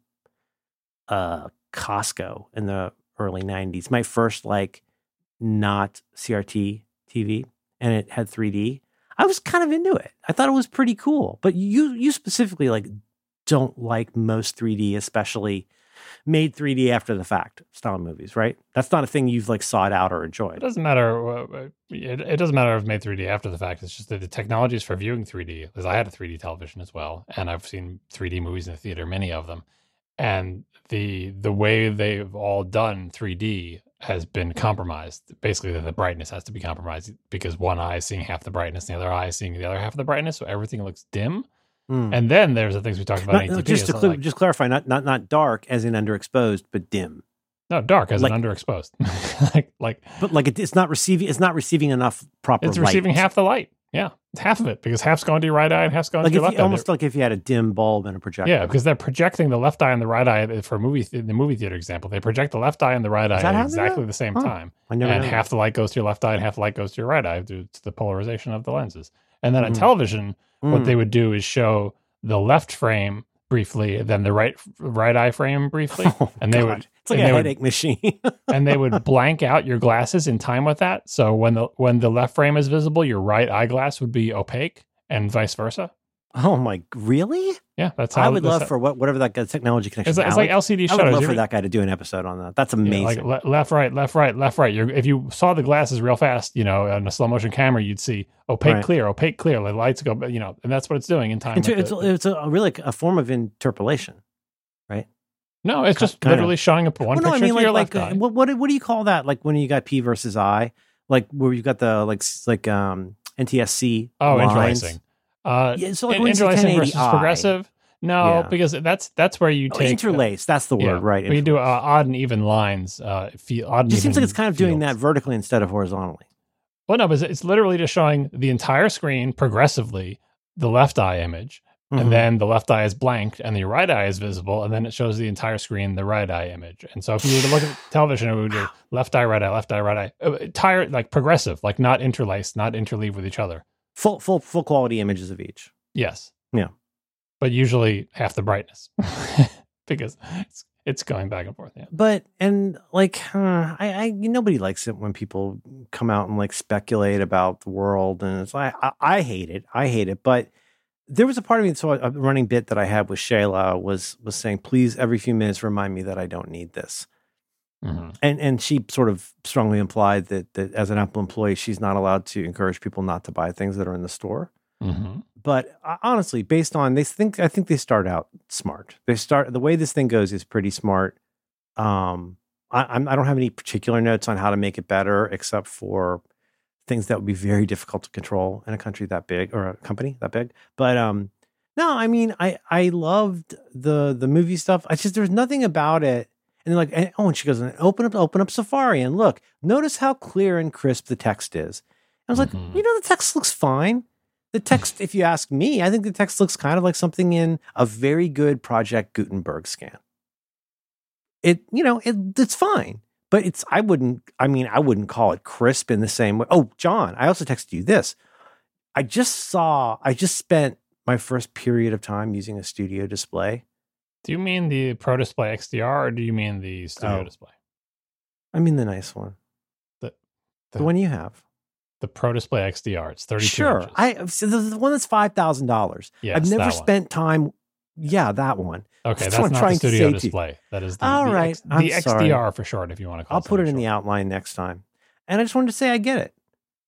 uh, Costco in the early nineties. My first, like, not C R T T V, and it had three D. I was kind of into it. I thought it was pretty cool. But you, you specifically, like, don't like most three D, especially made three D after the fact style movies, right? That's not a thing you've like sought out or It enjoyed. doesn't matter. uh, It, it doesn't matter if it's made three D after the fact. It's just that the technologies for viewing three D, because I had a three D television as well, and I've seen three D movies in the theater, many of them, and the the way they've all done three D has been compromised. Basically, the brightness has to be compromised because one eye is seeing half the brightness, and the other eye is seeing the other half of the brightness, so everything looks dim. Mm. And then there's the things we talked about Not- in A T P. just to it's cl- like- just clarify, not not not dark as in underexposed, but dim. no, dark as like- an underexposed. like, like But like it, it's not receiving. It's not receiving enough proper. it's receiving light. half the light. Yeah, half of it because half's going to your right eye and half's going Like to if your you, left eye. almost like if you had a dim bulb and a projector. Yeah, because they're projecting the left eye and the right eye for a movie. In the movie theater example, they project the left eye and the right eye that how at they do exactly it? the same Huh. time, I never and know half the light goes to your left eye and half the light goes to your right eye due to the polarization of the lenses. And then on Mm. television, that. what Mm. they would do is show the left frame briefly, then the right right eye frame briefly, Oh, and they God. would It's like and a they would- headache machine. and they would blank out your glasses in time with that. So when the when the left frame is visible, your right eyeglass would be opaque, and vice versa. Oh my! Really? Yeah, that's how I would that's love how- for what whatever that guy's technology connection. It's like, it's like Alex, L C D I shutters. would love You for ever- that guy to do an episode on that. That's Yeah, amazing. like le- left, right, left, right, left, right. You're, if you saw the glasses real fast, you know, on a slow motion camera, you'd see opaque, Right. clear, opaque, clear. The lights go, you know, and that's what it's doing in time. Inter- with it's the- it's a, really a form of interpolation. no, it's just kind of. literally showing up one Well, no, I picture mean to like your like left uh, eye. what what do- what do you call that? Like when you got P versus I, like where you got the like s- like um N T S C. Oh, lines. interlacing. Uh, Yeah, so like in- when you say interlacing versus ten eighty i. progressive. No, Yeah. because that's that's where you Oh, take interlace. That's the word, yeah, right? where you do uh, interlace. odd and even lines. Uh, fe- odd. It And just seems like even it's kind of doing that fields. vertically instead of horizontally. Well, no, but it's, it's literally just showing the entire screen progressively, the left eye image, Mhm. and then the left eye is blanked and the right eye is visible, and then it shows the entire screen, the right eye image. And so if you were to look at television, it would do left eye, right eye, left eye, right eye, Uh, entire like progressive, like not interlaced, not interleave with each other. full full full quality images of each. Yes. Yeah. But usually half the brightness because it's it's going back and forth. Yeah. But and like uh, I, I nobody likes it when people come out and like speculate about the world, and it's like I, I hate it. I hate it. But there was a part of me. So a running bit that I had with Shayla was was saying, please, every few minutes, remind me that I don't need this. Mm-hmm. And and she sort of strongly implied that that as an Apple employee, she's not allowed to encourage people not to buy things that are in the store. Mm-hmm. But uh, honestly, based on they think, I think they start out smart. They start the way this thing goes is pretty smart. Um, I, I'm, I don't have any particular notes on how to make it better, except for things that would be very difficult to control in a country that big or a company that big. But um, no, I mean, I I loved the the movie stuff. I just there's nothing about it. And they're like, and, oh, and she goes, open up, open up Safari and look, notice how clear and crisp the text is. I was Mhm. like, you know, the text looks fine. The text, if you ask me, I think the text looks kind of like something in a very good Project Gutenberg scan. It, you know, it, it's fine, but it's, I wouldn't, I mean, I wouldn't call it crisp in the same way. Oh, John, I also texted you this. I just saw, I just spent my first period of time using a studio display. Do you mean the Pro Display X D R or do you mean the Studio Oh. Display? I mean, the nice one, The, the, the, one you have. the Pro Display X D R. It's thirty-two Sure. inches. I, so the, the one that's five thousand dollars. Yes, I've never that one. spent time. Yeah, that one. Okay, That's that's what I'm not trying the to Studio say to you. Display. That is the, All the, right, X, I'm the sorry. X D R for short, if you want to call I'll it put it in something the short. outline next time. And I just wanted to say I get it.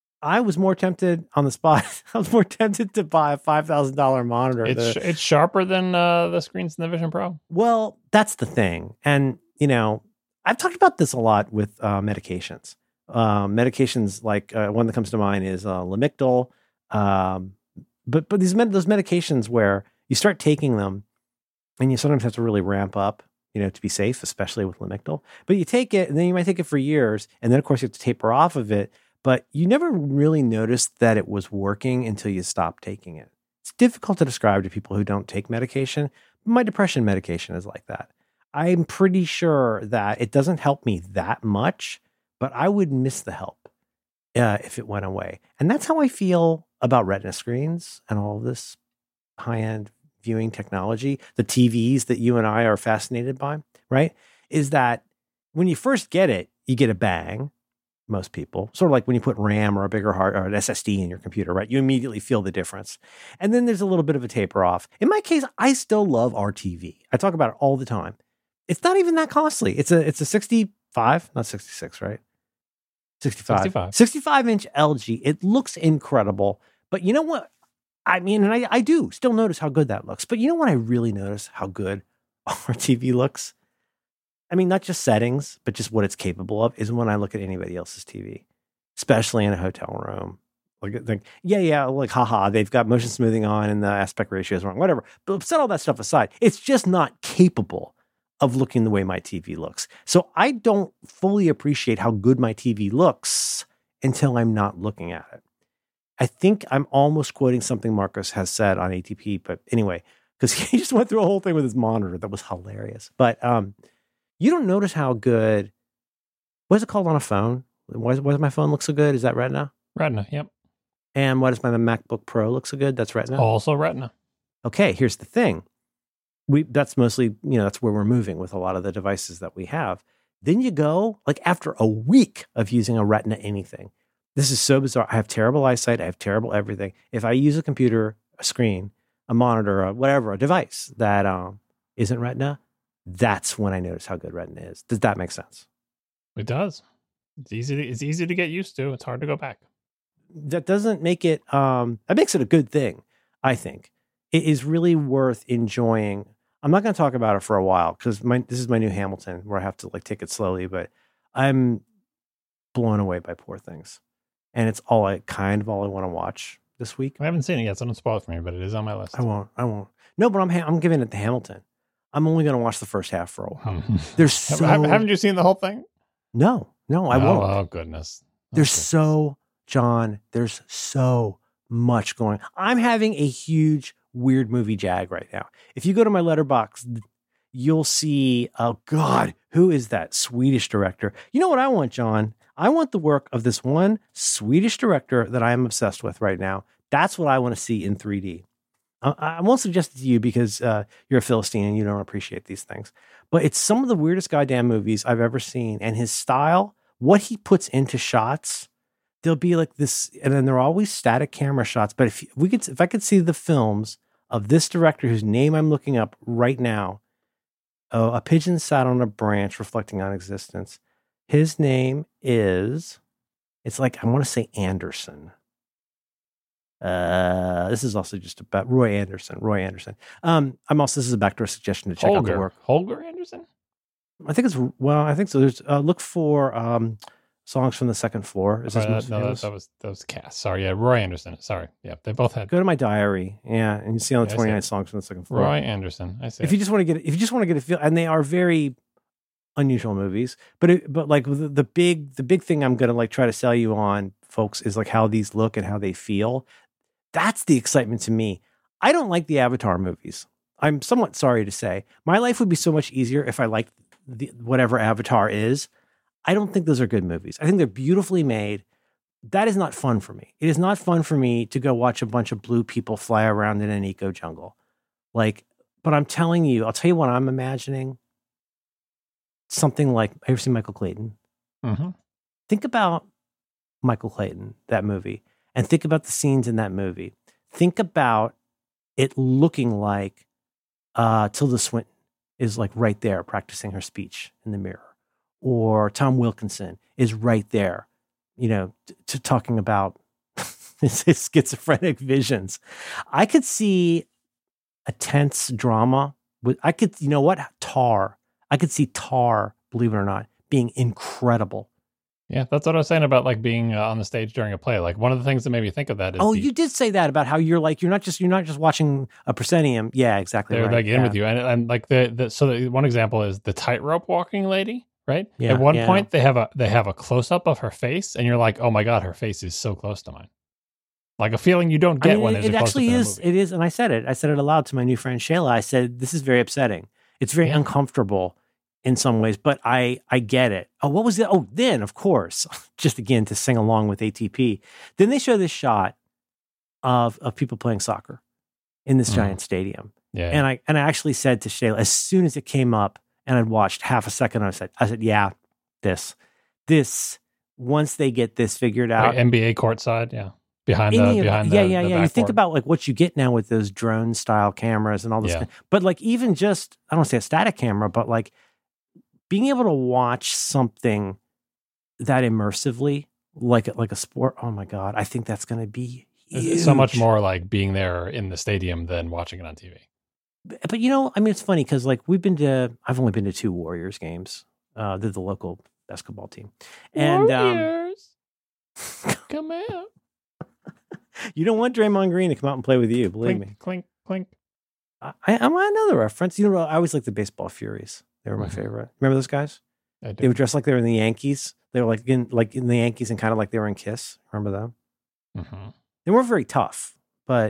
I was more tempted on the spot. I was more tempted to buy a five thousand dollars monitor. It's The- it's sharper than uh, the screens in the Vision Pro. well, that's the thing. And, you know, I've talked about this a lot with uh, medications. Uh, medications like uh, one that comes to mind is uh, Lamictal. Um, but but these med- those medications where you start taking them and you sometimes have to really ramp up, you know, to be safe, especially with Lamictal. But you take it and then you might take it for years. And then, of course, you have to taper off of it. But you never really noticed that it was working until you stopped taking it. It's difficult to describe to people who don't take medication. My depression medication is like that. I'm pretty sure that it doesn't help me that much, but I would miss the help uh, if it went away. And that's how I feel about Retina screens and all of this high-end viewing technology, the T Vs that you and I are fascinated by, right? Is that when you first get it, you get a bang. Most people, sort of like when you put RAM or a bigger hard or an S S D in your computer, right? You immediately feel the difference. And then there's a little bit of a taper off. In my case, I still love R T V. I talk about it all the time. It's not even that costly. It's a it's a sixty-five, not sixty-six, right? sixty-five. sixty-five. sixty-five inch L G. It looks incredible. But you know what? I mean, and I, I do still notice how good that looks. But you know what I really notice how good R T V looks? I mean, not just settings, but just what it's capable of is when I look at anybody else's T V, especially in a hotel room. Like, like yeah, yeah, like, haha, they've got motion smoothing on and the aspect ratio is wrong, whatever. But set all that stuff aside. It's just not capable of looking the way my T V looks. So I don't fully appreciate how good my T V looks until I'm not looking at it. I think I'm almost quoting something Marcus has said on A T P, but anyway, because he just went through a whole thing with his monitor that was hilarious. But um, you don't notice how good, what is it called on a phone? Why does, why does my phone look so good? Is that Retina? Retina, yep. And why does my MacBook Pro look so good? That's Retina? Also Retina. Okay, here's the thing. We That's mostly, you know, that's where we're moving with a lot of the devices that we have. Then you go, like after a week of using a Retina anything, this is so bizarre. I have terrible eyesight. I have terrible everything. If I use a computer, a screen, a monitor, or whatever, a device that um, isn't Retina, that's when I notice how good Retina is. Does that make sense? It does. It's easy. To, it's easy to get used to. It's hard to go back. That doesn't make it, um, that makes it a good thing, I think. It is really worth enjoying. I'm not going to talk about it for a while because my this is my new Hamilton where I have to like take it slowly, but I'm blown away by Poor Things. And it's all I kind of all I want to watch this week. I haven't seen it yet, so don't spoil it for me, but it is on my list. I won't. I won't. No, but I'm ha- I'm giving it to Hamilton. I'm only going to watch the first half for a while. There's so Haven't haven't you seen the whole thing? no, no, I oh, won't. Oh, goodness. Oh, There's goodness. so John. There's so much going. I'm having a huge weird movie jag right now. If you go to my letterbox, you'll see. Oh God, who is that Swedish director? You know what I want, John? I want the work of this one Swedish director that I am obsessed with right now. That's what I want to see in three D. I, I won't suggest it to you because uh, you're a Philistine and you don't appreciate these things. But it's some of the weirdest goddamn movies I've ever seen. And his style, what he puts into shots, there'll be like this, and then they're always static camera shots. But if we could, if I could see the films of this director whose name I'm looking up right now, oh, A Pigeon Sat on a Branch Reflecting on Existence. His name is, it's like, I want to say Anderson. Uh, this is also just about Roy Anderson. Roy Anderson. Um, I'm also, this is a backdoor suggestion to check out the Holger. work. Holger Anderson? I think it's, well, I think so. There's, uh, look for um, Songs from the Second Floor is his Uh, most no, that, famous. that was that was Cass. Sorry, yeah, Roy Anderson. Sorry, yeah, they both had Go to my diary, yeah, and you see on the Yeah, I see twenty-nine it. songs from the second floor. Roy Anderson. I see. If it. you just want to get, if you just want to get a feel, and they are very unusual movies, but it, but like the, the big the big thing I'm gonna like try to sell you on, folks, is like how these look and how they feel. That's the excitement to me. I don't like the Avatar movies. I'm somewhat sorry to say. My life would be so much easier if I liked the, whatever Avatar is. I don't think those are good movies. I think they're beautifully made. That is not fun for me. It is not fun for me to go watch a bunch of blue people fly around in an eco jungle. Like, but I'm telling you, I'll tell you what I'm imagining. Something like, have you ever seen Michael Clayton? Mm-hmm. Think about Michael Clayton, that movie, and think about the scenes in that movie. Think about it looking like uh, Tilda Swinton is like right there practicing her speech in the mirror, or Tom Wilkinson is right there, you know, t- to talking about his, his schizophrenic visions. I could see a tense drama with, I could, you know what, Tar. I could see Tar, believe it or not, being incredible. Yeah, that's what I was saying about like being uh, on the stage during a play. Like one of the things that made me think of that is Oh, the, you did say that about how you're like, you're not just, you're not just watching a proscenium. Yeah, exactly. they're Right. like in yeah. with you, and and like the, the so the, one example is the tightrope walking lady. Right. Yeah, At one yeah. point, they have a they have a close up of her face, and you're like, oh my god, her face is so close to mine. Like a feeling you don't I get mean, when it, there's it a close actually up in a is. movie. It is. And I said it, I said it aloud to my new friend, Shayla. I said, this is very upsetting. It's very Yeah. uncomfortable in some ways, but I, I get it. Oh, what was it? Oh, then of course, just again, to sing along with A T P. Then they show this shot of, of people playing soccer in this Mhm. giant stadium. Yeah. And I, and I actually said to Shayla, as soon as it came up and I'd watched half a second, I said, I said, yeah, this, this, once they get this figured out, Like N B A courtside, yeah, behind the any of- behind yeah, the yeah, the yeah. You think backboard. about like what you get now with those drone style cameras and all this, Yeah. kind- but like even just, I don't say a static camera, but like being able to watch something that immersively, like like a sport. Oh my god, I think that's going to be It's huge. so much more like being there in the stadium than watching it on T V. But, but you know, I mean, it's funny because like we've been to, I've only been to two Warriors games. Uh, they're the local basketball team, and um, Warriors, come out. you don't want Draymond Green to come out and play with you. Believe Clink, me. clink, clink. I, I might know the reference. You know, I always like the Baseball Furies. They were my Mhm. favorite. Remember those guys? I They do. were dressed like they were in the Yankees. They were like in like in the Yankees and kind of like they were in Kiss. Remember them? Mhm. They weren't very tough, but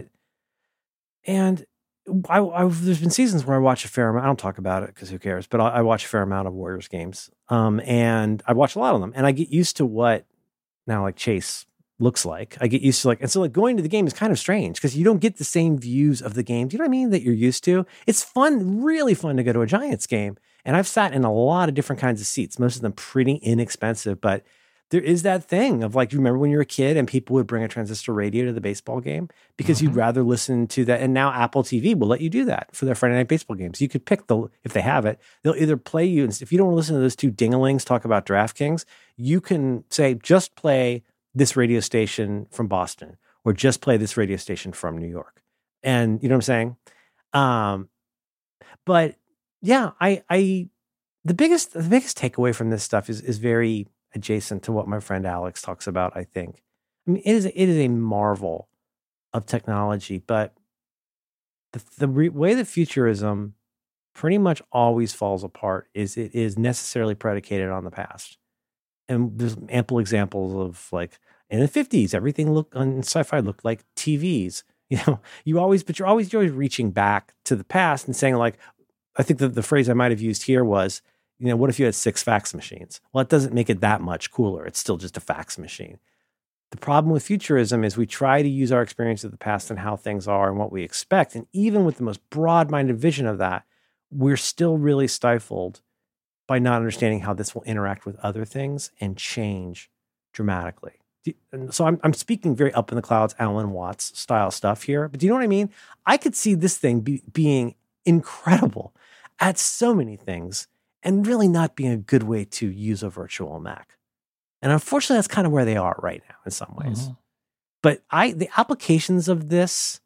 and I, I there's been seasons where I watch a fair amount. I don't talk about it because who cares? But I, I watch a fair amount of Warriors games, um, and I watch a lot of them, and I get used to what now like Chase looks like. I get used to like, and so like going to the game is kind of strange because you don't get the same views of the game. Do you know what I mean? That you're used to. It's fun, really fun to go to a Giants game, and I've sat in a lot of different kinds of seats. Most of them pretty inexpensive, but there is that thing of like, you remember when you were a kid and people would bring a transistor radio to the baseball game because you'd Mhm. rather listen to that. And now Apple T V will let you do that for their Friday night baseball games. You could pick the, if they have it, they'll either play you. If you don't want to listen to those two dinglings talk about DraftKings, you can say, just play this radio station from Boston or just play this radio station from New York. And you know what I'm saying? Um, but yeah, I, I, the biggest, the biggest takeaway from this stuff is, is very adjacent to what my friend Alex talks about, I think. I mean, it is, it is a marvel of technology, but the, the re- way that futurism pretty much always falls apart is it is necessarily predicated on the past. And there's ample examples of like in the fifties, everything looked on sci-fi looked like T Vs. You know, you always, but you're always, you're always reaching back to the past and saying like, I think that the phrase I might have used here was, you know, what if you had six fax machines? Well, it doesn't make it that much cooler. It's still just a fax machine. The problem with futurism is we try to use our experience of the past and how things are and what we expect. And even with the most broad-minded vision of that, we're still really stifled by not understanding how this will interact with other things and change dramatically. And so I'm, I'm speaking very up in the clouds, Alan Watts style stuff here. But do you know what I mean? I could see this thing be, being incredible at so many things and really not being a good way to use a virtual Mac. And unfortunately, that's kind of where they are right now in some ways. Mhm. But I, the applications of this,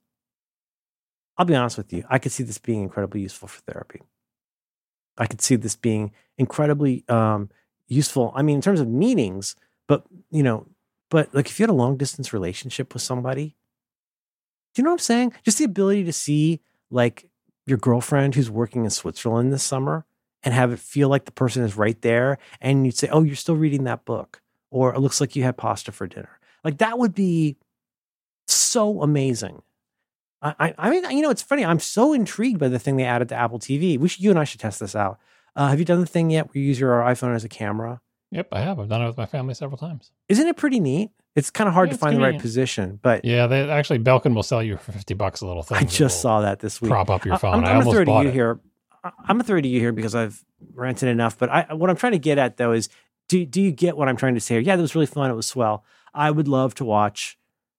I'll be honest with you, I could see this being incredibly useful for therapy. I could see this being incredibly um, useful. I mean, in terms of meetings, But, you know, but like if you had a long distance relationship with somebody, do you know what I'm saying? Just the ability to see like your girlfriend who's working in Switzerland this summer and have it feel like the person is right there. And you'd say, oh, you're still reading that book. Or it looks like you had pasta for dinner. Like that would be so amazing. I, I, I mean, you know, it's funny. I'm so intrigued by the thing they added to Apple T V. We should, you and I should test this out. Uh, have you done the thing yet where you use your iPhone as a camera? Yep, I have. I've done it with my family several times. Isn't it pretty neat? It's kind of hard Yeah, to it's find the right convenient. position, but Yeah, they actually Belkin will sell you for fifty bucks a little thing. I just saw that this week. Prop up your phone. I'm, I I'm gonna almost throw it to bought you it. here. I- I'm gonna throw it to you here because I've ranted enough. But I, what I'm trying to get at though is, do do you get what I'm trying to say here? Yeah, that was really fun. It was swell. I would love to watch,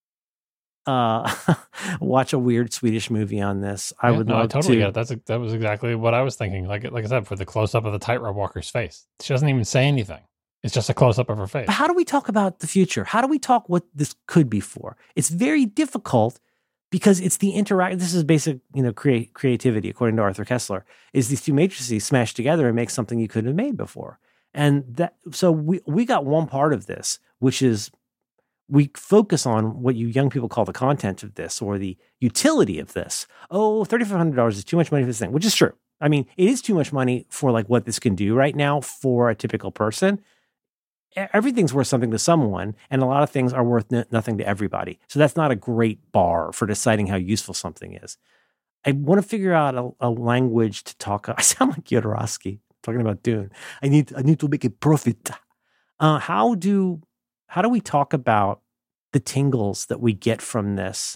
uh, watch a weird Swedish movie on this. I Yeah, would no, love I totally to. get it. That's that was exactly what I was thinking. Like like I said, for the close up of the tightrope walker's face, she doesn't even say anything. It's just a close up of her face. But how do we talk about the future? How do we talk what this could be for? It's very difficult because it's the interact. This is basic, you know, create creativity, according to Arthur Kessler, is these two matrices smashed together and make something you couldn't have made before. And that, so we we got one part of this, which is we focus on what you young people call the content of this or the utility of this. Oh, thirty-five hundred dollars is too much money for this thing, which is true. I mean, it is too much money for like what this can do right now for a typical person. Everything's worth something to someone, and a lot of things are worth n- nothing to everybody. So that's not a great bar for deciding how useful something is. I want to figure out a, a language to talk. I sound like Jodorowsky talking about Dune. I need I need to make a profit. Uh, how do how do we talk about the tingles that we get from this,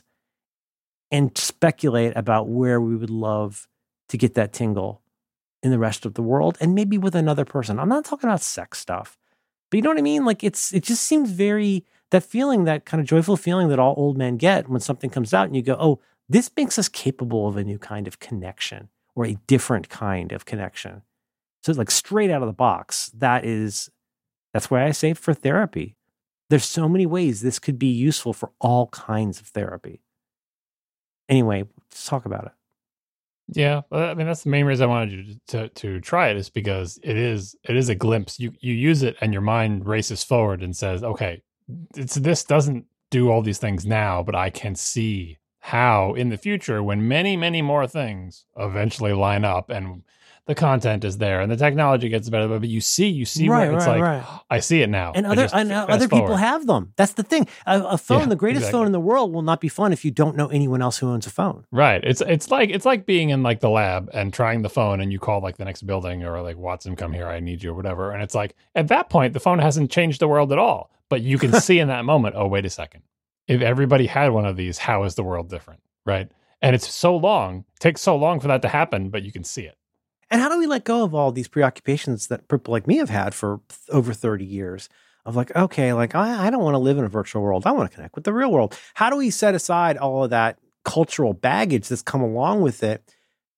and speculate about where we would love to get that tingle in the rest of the world, and maybe with another person? I'm not talking about sex stuff. But you know what I mean? Like it's, it just seems very, that feeling, that kind of joyful feeling that all old men get when something comes out and you go, oh, this makes us capable of a new kind of connection or a different kind of connection. So it's like straight out of the box. That is, that's why I say for therapy. There's so many ways this could be useful for all kinds of therapy. Anyway, let's talk about it. Yeah, I mean that's the main reason I wanted you to, to to try it is because it is it is a glimpse. You you use it and your mind races forward and says, okay, it's this doesn't do all these things now, but I can see how in the future when many many more things eventually line up and the content is there and the technology gets better, but you see you see Right, where it's right, like right. I see it now. And I other just and uh, fast other people forward. have them. That's the thing. A, a phone, Yeah, the greatest exactly. phone in the world, will not be fun if you don't know anyone else who owns a phone. Right. It's it's like it's like being in like the lab and trying the phone and you call like the next building or like Watson, come here, I need you or whatever. And it's like at that point the phone hasn't changed the world at all. But you can see in that moment, oh, wait a second. If everybody had one of these, how is the world different? Right. And it's so long, it takes so long for that to happen, but you can see it. And how do we let go of all these preoccupations that people like me have had for th- over thirty years of like, okay, like I, I don't want to live in a virtual world. I want to connect with the real world. How do we set aside all of that cultural baggage that's come along with it?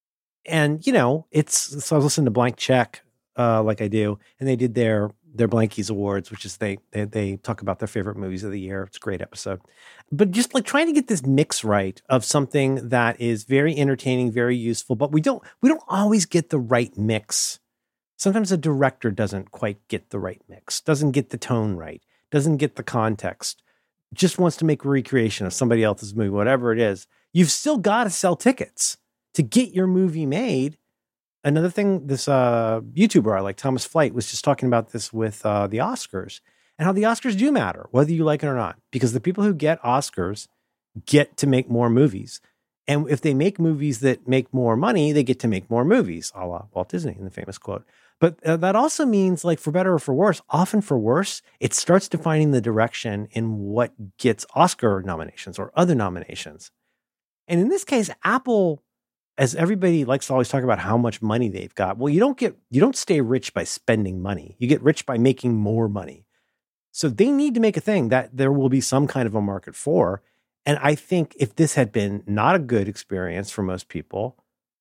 And, you know, it's, so I was listening to Blank Check, uh, like I do, and they did their, their Blankies Awards, which is they, they, they talk about their favorite movies of the year. It's a great episode. But just like trying to get this mix right of something that is very entertaining, very useful, but we don't we don't always get the right mix. Sometimes a director doesn't quite get the right mix, doesn't get the tone right, doesn't get the context, just wants to make a recreation of somebody else's movie, whatever it is. You've still got to sell tickets to get your movie made. Another thing, this uh, YouTuber I like, Thomas Flight, was just talking about this with uh, the Oscars. And how the Oscars do matter, whether you like it or not, because the people who get Oscars get to make more movies. And if they make movies that make more money, they get to make more movies, a la Walt Disney in the famous quote. But uh, that also means, like, for better or for worse, often for worse, it starts defining the direction in what gets Oscar nominations or other nominations. And in this case, Apple, as everybody likes to always talk about how much money they've got, well, you don't get, you don't stay rich by spending money. You get rich by making more money. So they need to make a thing that there will be some kind of a market for. And I think if this had been not a good experience for most people,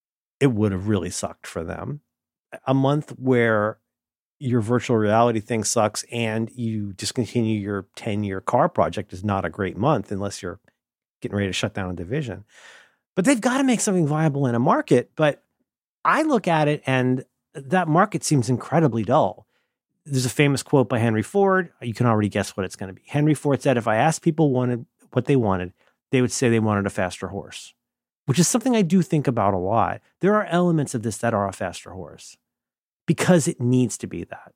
it would have really sucked for them. A month where your virtual reality thing sucks and you discontinue your ten-year car project is not a great month unless you're getting ready to shut down a division. But they've got to make something viable in a market. But I look at it and that market seems incredibly dull. there's a famous quote by Henry Ford. You can already guess what it's going to be. Henry Ford said, if I asked people wanted what they wanted, they would say they wanted a faster horse, which is something I do think about a lot. There are elements of this that are a faster horse because it needs to be that,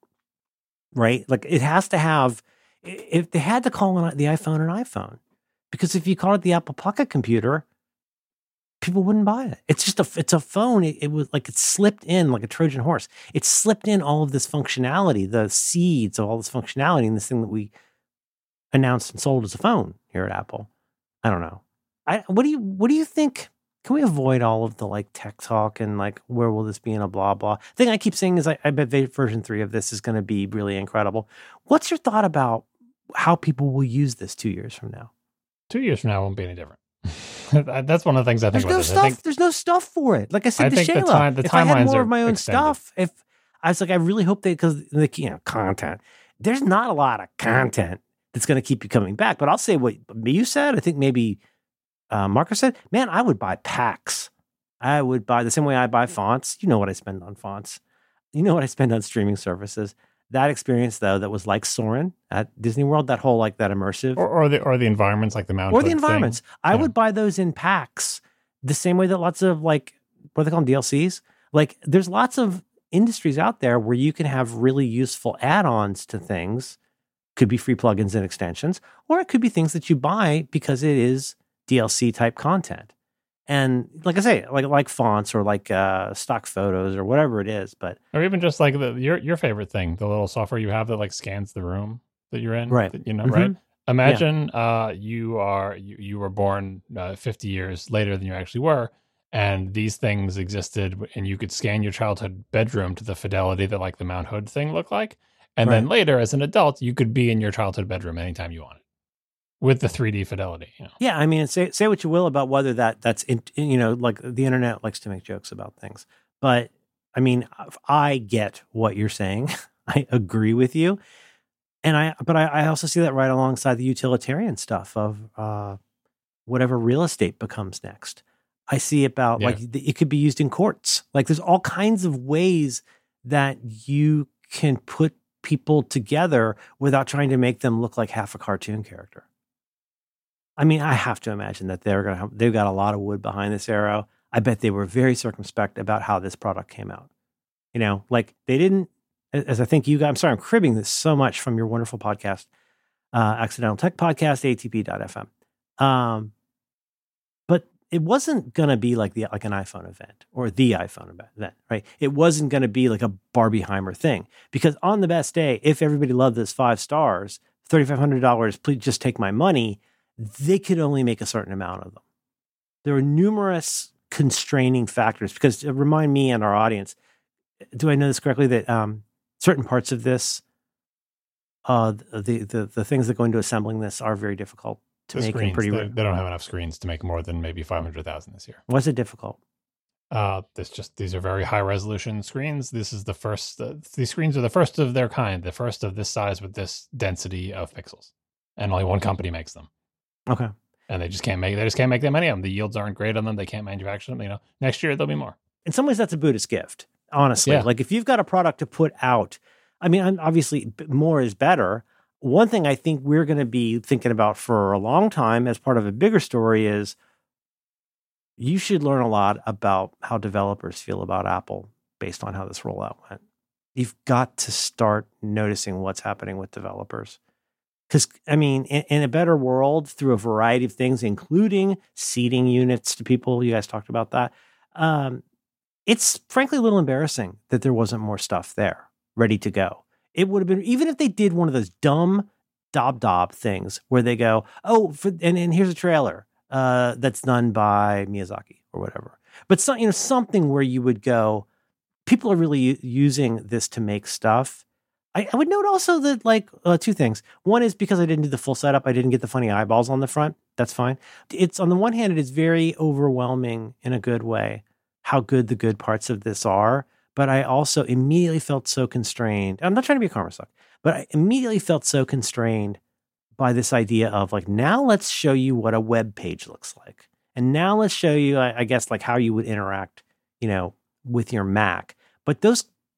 right? Like it has to have, if they had to call the iPhone an iPhone, because if you call it the Apple Pocket computer, people wouldn't buy it. It's just a, it's a phone. It, it was like it slipped in like a Trojan horse. It slipped in all of this functionality, the seeds of all this functionality in this thing that we announced and sold as a phone here at Apple. I don't know. I what do you what do you think? Can we avoid all of the like tech talk and like where will this be in a blah blah? The thing I keep saying is I, I bet version three of this is going to be really incredible. What's your thought about how people will use this two years from now? Two years from now won't be any different. That's one of the things I think there's about no this. stuff. I think, there's no stuff for it. Like I said I to think Shayla, the time, the if I had timelines more are of my own extended. stuff, if I was like, I really hope they because like you know content. There's not a lot of content that's going to keep you coming back. But I'll say what you said. I think maybe uh, Marcus said, "Man, I would buy packs. I would buy the same way I buy fonts. You know what I spend on fonts. You know what I spend on streaming services." That experience, though, that was like Soarin' at Disney World, that whole like that immersive, or, or the or the environments like the Mount or Hood the environments. thing. I Yeah. would buy those in packs, the same way that lots of like what do they call them, D L Cs. Like, there's lots of industries out there where you can have really useful add-ons to things. Could be free plugins and extensions, or it could be things that you buy because it is D L C type content. And like I say, like like fonts or like uh, stock photos or whatever it is, but Or even just like the your your favorite thing, the little software you have that like scans the room that you're in. Right. that, you know, Mhm. right? Imagine uh, you are you, you were born uh, fifty years later than you actually were, and these things existed, and you could scan your childhood bedroom to the fidelity that like the Mount Hood thing looked like, and then Right. later as an adult, you could be in your childhood bedroom anytime you wanted with the three D fidelity. You know. yeah, I mean, say say what you will about whether that that's in, you know, like the internet likes to make jokes about things, but I mean, I get what you're saying. I agree with you, and I but I, I also see that right alongside the utilitarian stuff of uh, whatever real estate becomes next. I see about Yeah. like it could be used in courts. Like there's all kinds of ways that you can put people together without trying to make them look like half a cartoon character. I mean, I have to imagine that they're gonna have, they've got a lot of wood behind this arrow. I bet they were very circumspect about how this product came out. You know, like they didn't, as I think you guys, I'm sorry, I'm cribbing this so much from your wonderful podcast, uh, Accidental Tech Podcast, A T P dot F M. Um, but it wasn't going to be like the like an iPhone event or the iPhone event, right? It wasn't going to be like a Barbieheimer thing because on the best day, if everybody loved this five stars, thirty-five hundred dollars, please just take my money. They could only make a certain amount of them. There are numerous constraining factors because to remind me and our audience, do I know this correctly that um, certain parts of this, uh, the, the the things that go into assembling this are very difficult to The make and screens, pretty. they, they don't have enough screens to make more than maybe five hundred thousand this year. Was it difficult? Uh, this just these are very high resolution screens. This is the first. Uh, these screens are the first of their kind, the first of this size with this density of pixels, and only one company makes them. Okay. And they just can't make. They just can't make that many of them. The yields aren't great on them. They can't manufacture them. You know, next year there'll be more. In some ways, that's a Buddhist gift. Honestly, Yeah. like if you've got a product to put out, I mean, I'm- obviously b- more is better. One thing I think we're going to be thinking about for a long time as part of a bigger story is you should learn a lot about how developers feel about Apple based on how this rollout went. You've got to start noticing what's happening with developers. Because, I mean, in, in a better world, through a variety of things, including seating units to people, you guys talked about that. Um, it's frankly a little embarrassing that there wasn't more stuff there ready to go. It would have been, even if they did one of those dumb dob dob things where they go, oh, for, and, and here's a trailer uh, that's done by Miyazaki or whatever. But so, you know, something where you would go, people are really u- using this to make stuff. I, I would note also that, like, uh, two things. One is because I didn't do the full setup, I didn't get the funny eyeballs on the front. That's fine. It's on the one hand, it is very overwhelming in a good way how good the good parts of this are. But I also immediately felt so constrained. I'm not trying to be a karma suck, but I immediately felt so constrained by this idea of like, now let's show you what a web page looks like. And now let's show you, I, I guess, like how you would interact, you know, with your Mac. But those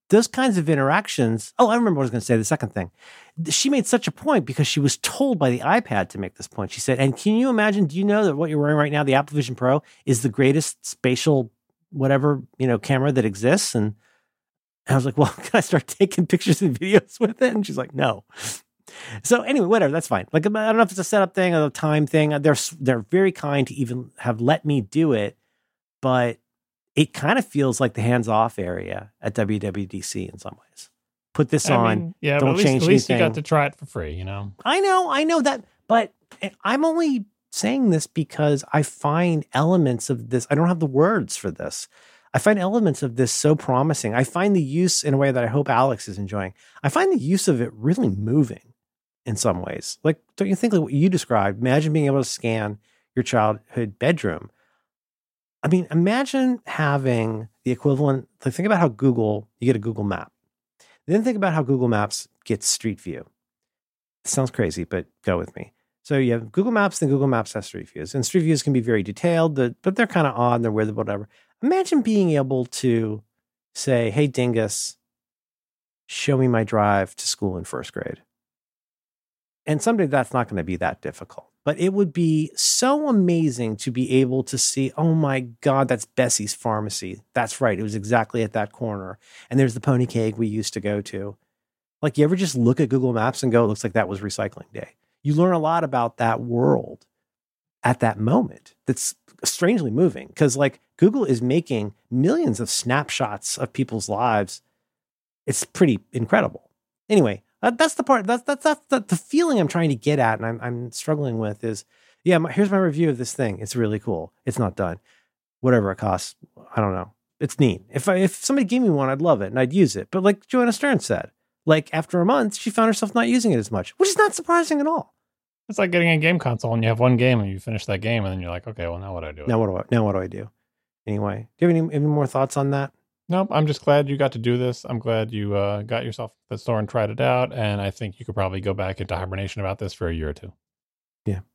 those kinds of interactions. Oh, I remember what I was going to say. The second thing, she made such a point because she was told by the iPad to make this point. She said, and can you imagine, do you know that what you're wearing right now, the Apple Vision Pro, is the greatest spatial whatever, you know, camera that exists? And I was like, well, can I start taking pictures and videos with it? And she's like, no. So anyway, whatever, that's fine. Like, I don't know if it's a setup thing or a time thing. They're, they're very kind to even have let me do it, but it kind of feels like the hands-off area at W W D C in some ways. Put this I on. Mean, yeah, don't but at least, change at least anything. you got to try it for free, you know? I know, I know that, but I'm only saying this because I find elements of this, I don't have the words for this. I find elements of this so promising. I find the use in a way that I hope Alex is enjoying. I find the use of it really moving in some ways. Like, don't you think like what you described? Imagine being able to scan your childhood bedroom. I mean, imagine having the equivalent. Like, think about how Google, you get a Google map. Then think about how Google Maps gets Street View. It sounds crazy, but go with me. So you have Google Maps, then Google Maps has Street Views. And Street Views can be very detailed, but they're kind of odd, they're weird, whatever. Imagine being able to say, hey, Dingus, show me my drive to school in first grade. And someday that's not going to be that difficult. But it would be so amazing to be able to see, oh my God, that's Bessie's Pharmacy. That's right. It was exactly at that corner. And there's the Pony Cake we used to go to. Like, you ever just look at Google Maps and go, it looks like that was recycling day. You learn a lot about that world at that moment. That's strangely moving because, like, Google is making millions of snapshots of people's lives. It's pretty incredible. Anyway, that, that's the part, that's, that's, that's the, the feeling I'm trying to get at and I'm, I'm struggling with is, yeah, my, here's my review of this thing. It's really cool. It's not done. Whatever it costs, I don't know. It's neat. If I, if somebody gave me one, I'd love it and I'd use it. But like Joanna Stern said, like after a month, she found herself not using it as much, which is not surprising at all. It's like getting a game console and you have one game and you finish that game and then you're like, okay, well, now what do I do? Now what do I, now what do I do? Anyway, do you have any, any more thoughts on that? Nope. I'm just glad you got to do this. I'm glad you uh, got yourself the store and tried it out. And I think you could probably go back into hibernation about this for a year or two. Yeah.